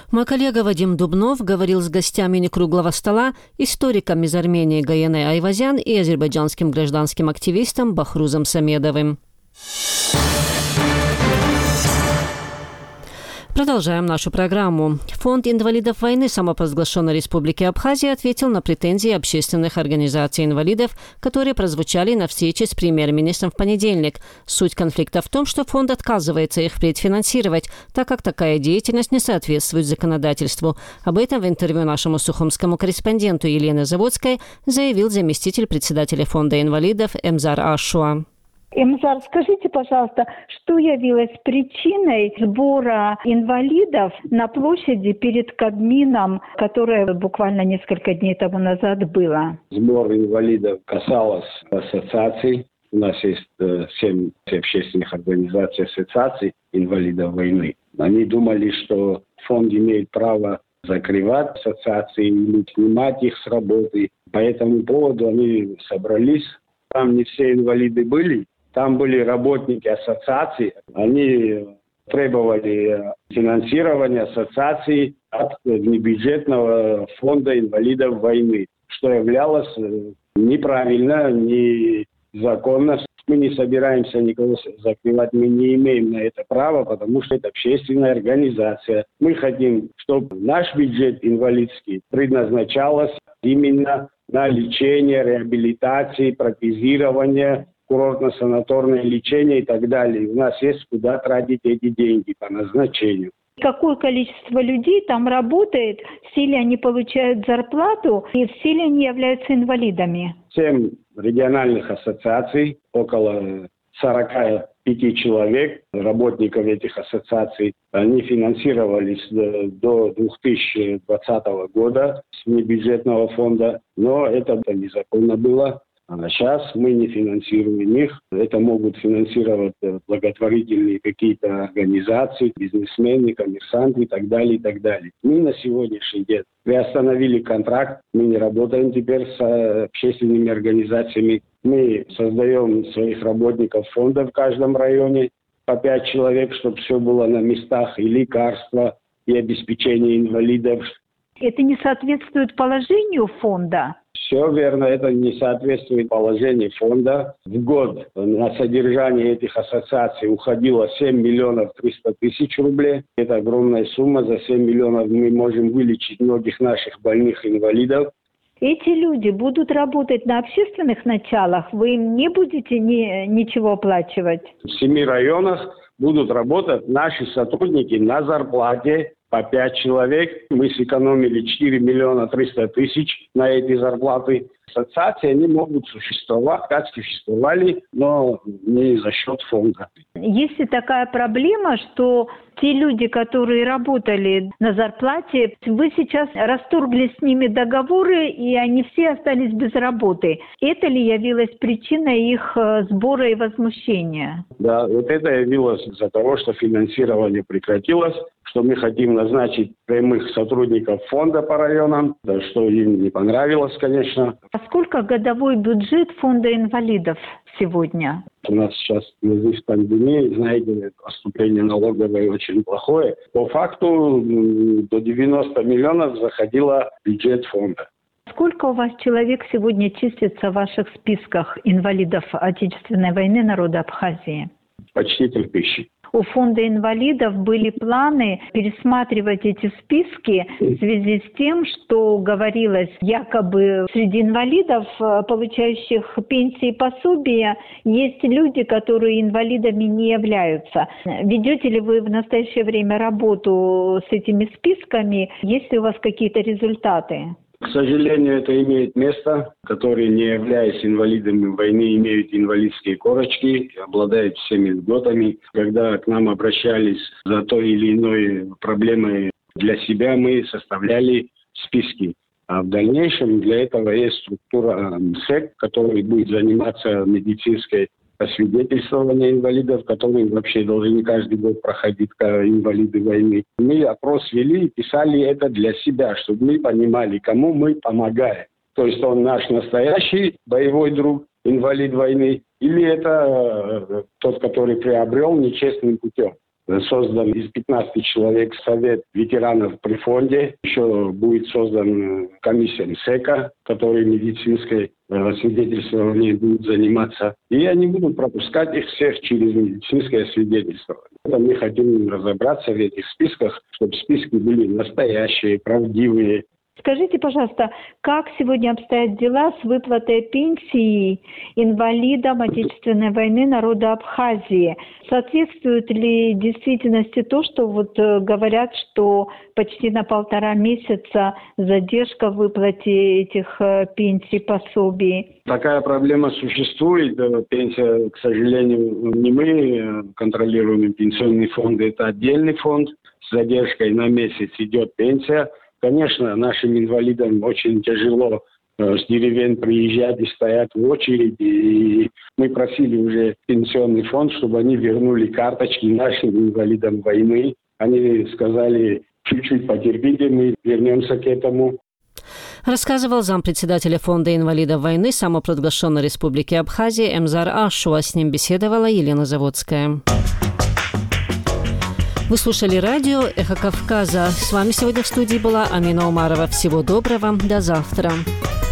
Мой коллега Вадим Дубнов говорил с гостями некруглого стола, историком из Армении Гаене Айвазян и азербайджанским гражданским активистом Бахрузом Самедовым. Продолжаем нашу программу. Фонд инвалидов войны самопровозглашенной Республики Абхазия ответил на претензии общественных организаций инвалидов, которые прозвучали на встрече с премьер-министром в понедельник. Суть конфликта в том, что фонд отказывается их предфинансировать, так как такая деятельность не соответствует законодательству. Об этом в интервью нашему сухумскому корреспонденту Елене Заводской заявил заместитель председателя фонда инвалидов Эмзар Ашуа. Эмзар, скажите, пожалуйста, что явилось причиной сбора инвалидов на площади перед Кабмином, которое буквально несколько дней тому назад было? Сбор инвалидов касался ассоциаций. У нас есть семь общественных организаций, ассоциаций инвалидов войны. Они думали, что фонд имеет право закрывать ассоциации или снимать их с работы. По этому поводу они собрались. Там не все инвалиды были. Там были работники ассоциаций, они требовали финансирования ассоциаций от небюджетного фонда инвалидов войны, что являлось неправильно, незаконно. Мы не собираемся никого закрывать, мы не имеем на это права, потому что это общественная организация. Мы хотим, чтобы наш бюджет инвалидский предназначался именно на лечение, реабилитацию, протезирование, курортно-санаторное лечение и так далее. У нас есть куда тратить эти деньги по назначению. Какое количество людей там работает, все ли они получают зарплату и все ли они являются инвалидами? Семь региональных ассоциаций, около сорок пять человек, работников этих ассоциаций, они финансировались до две тысячи двадцатого года с небюджетного фонда, но это незаконно было. А сейчас мы не финансируем их. Это могут финансировать благотворительные какие-то организации, бизнесмены, коммерсанты и так далее, и так далее. Мы на сегодняшний день приостановили контракт. Мы не работаем теперь с общественными организациями. Мы создаем своих работников фонда в каждом районе по пять человек, чтобы все было на местах, и лекарства, и обеспечение инвалидов. Это не соответствует положению фонда? Все верно, это не соответствует положению фонда. В год на содержание этих ассоциаций уходило семь миллионов триста тысяч рублей. Это огромная сумма. За семь миллионов мы можем вылечить многих наших больных инвалидов. Эти люди будут работать на общественных началах? Вы им не будете ни, ничего оплачивать? В семи районах будут работать наши сотрудники на зарплате. По пять человек. Мы сэкономили четыре миллиона триста тысяч на эти зарплаты. Ассоциации, они могут существовать, как существовали, но не за счет фонда. Есть ли такая проблема, что те люди, которые работали на зарплате, вы сейчас расторгли с ними договоры, и они все остались без работы. Это ли явилось причиной их сбора и возмущения? Да, вот это явилось из-за того, что финансирование прекратилось, что мы хотим назначить прямых сотрудников фонда по районам, да, что им не понравилось, конечно. А сколько годовой бюджет фонда инвалидов сегодня? У нас сейчас в связи с пандемией, знаете, поступление налоговое очень плохое. По факту до девяноста миллионов заходило бюджет фонда. Сколько у вас человек сегодня числится в ваших списках инвалидов Отечественной войны народа Абхазии? Почти три тысячи. У фонда инвалидов были планы пересматривать эти списки в связи с тем, что говорилось, якобы среди инвалидов, получающих пенсии и пособия, есть люди, которые инвалидами не являются. Ведете ли вы в настоящее время работу с этими списками? Есть ли у вас какие-то результаты? К сожалению, это имеет место, которые, не являясь инвалидами войны, имеют инвалидские корочки, обладают всеми льготами. Когда к нам обращались за той или иной проблемой для себя, мы составляли списки. А в дальнейшем для этого есть структура МСЭК, которая будет заниматься медицинской освидетельствование инвалидов, которые вообще должны каждый год проходить инвалиды войны. Мы опрос вели и писали это для себя, чтобы мы понимали, кому мы помогаем. То есть он наш настоящий боевой друг, инвалид войны, или это тот, который приобрел нечестным путем. Создан из пятнадцати человек совет ветеранов при фонде. Еще будет создан комиссия МСЭКа, который медицинской свидетельствованием будут заниматься. И они будут пропускать их всех через медицинское свидетельство. Мы хотим разобраться в этих списках, чтобы списки были настоящие, правдивые. Скажите, пожалуйста, как сегодня обстоят дела с выплатой пенсии инвалидам Отечественной войны народа Абхазии? Соответствует ли действительности то, что вот говорят, что почти на полтора месяца задержка в выплате этих пенсий, пособий? Такая проблема существует. Пенсия, к сожалению, не мы контролируем пенсионный фонд, это отдельный фонд. С задержкой на месяц идет пенсия. Конечно, нашим инвалидам очень тяжело э, с деревень приезжать и стоять в очереди. И мы просили уже пенсионный фонд, чтобы они вернули карточки нашим инвалидам войны. Они сказали, чуть-чуть потерпите, мы вернемся к этому. Рассказывал зампредседателя Фонда инвалидов войны самопровозглашенной Республики Абхазия Эмзар Ашуа. С ним беседовала Елена Заводская. Вы слушали радио «Эхо Кавказа». С вами сегодня в студии была Амина Умарова. Всего доброго. До завтра.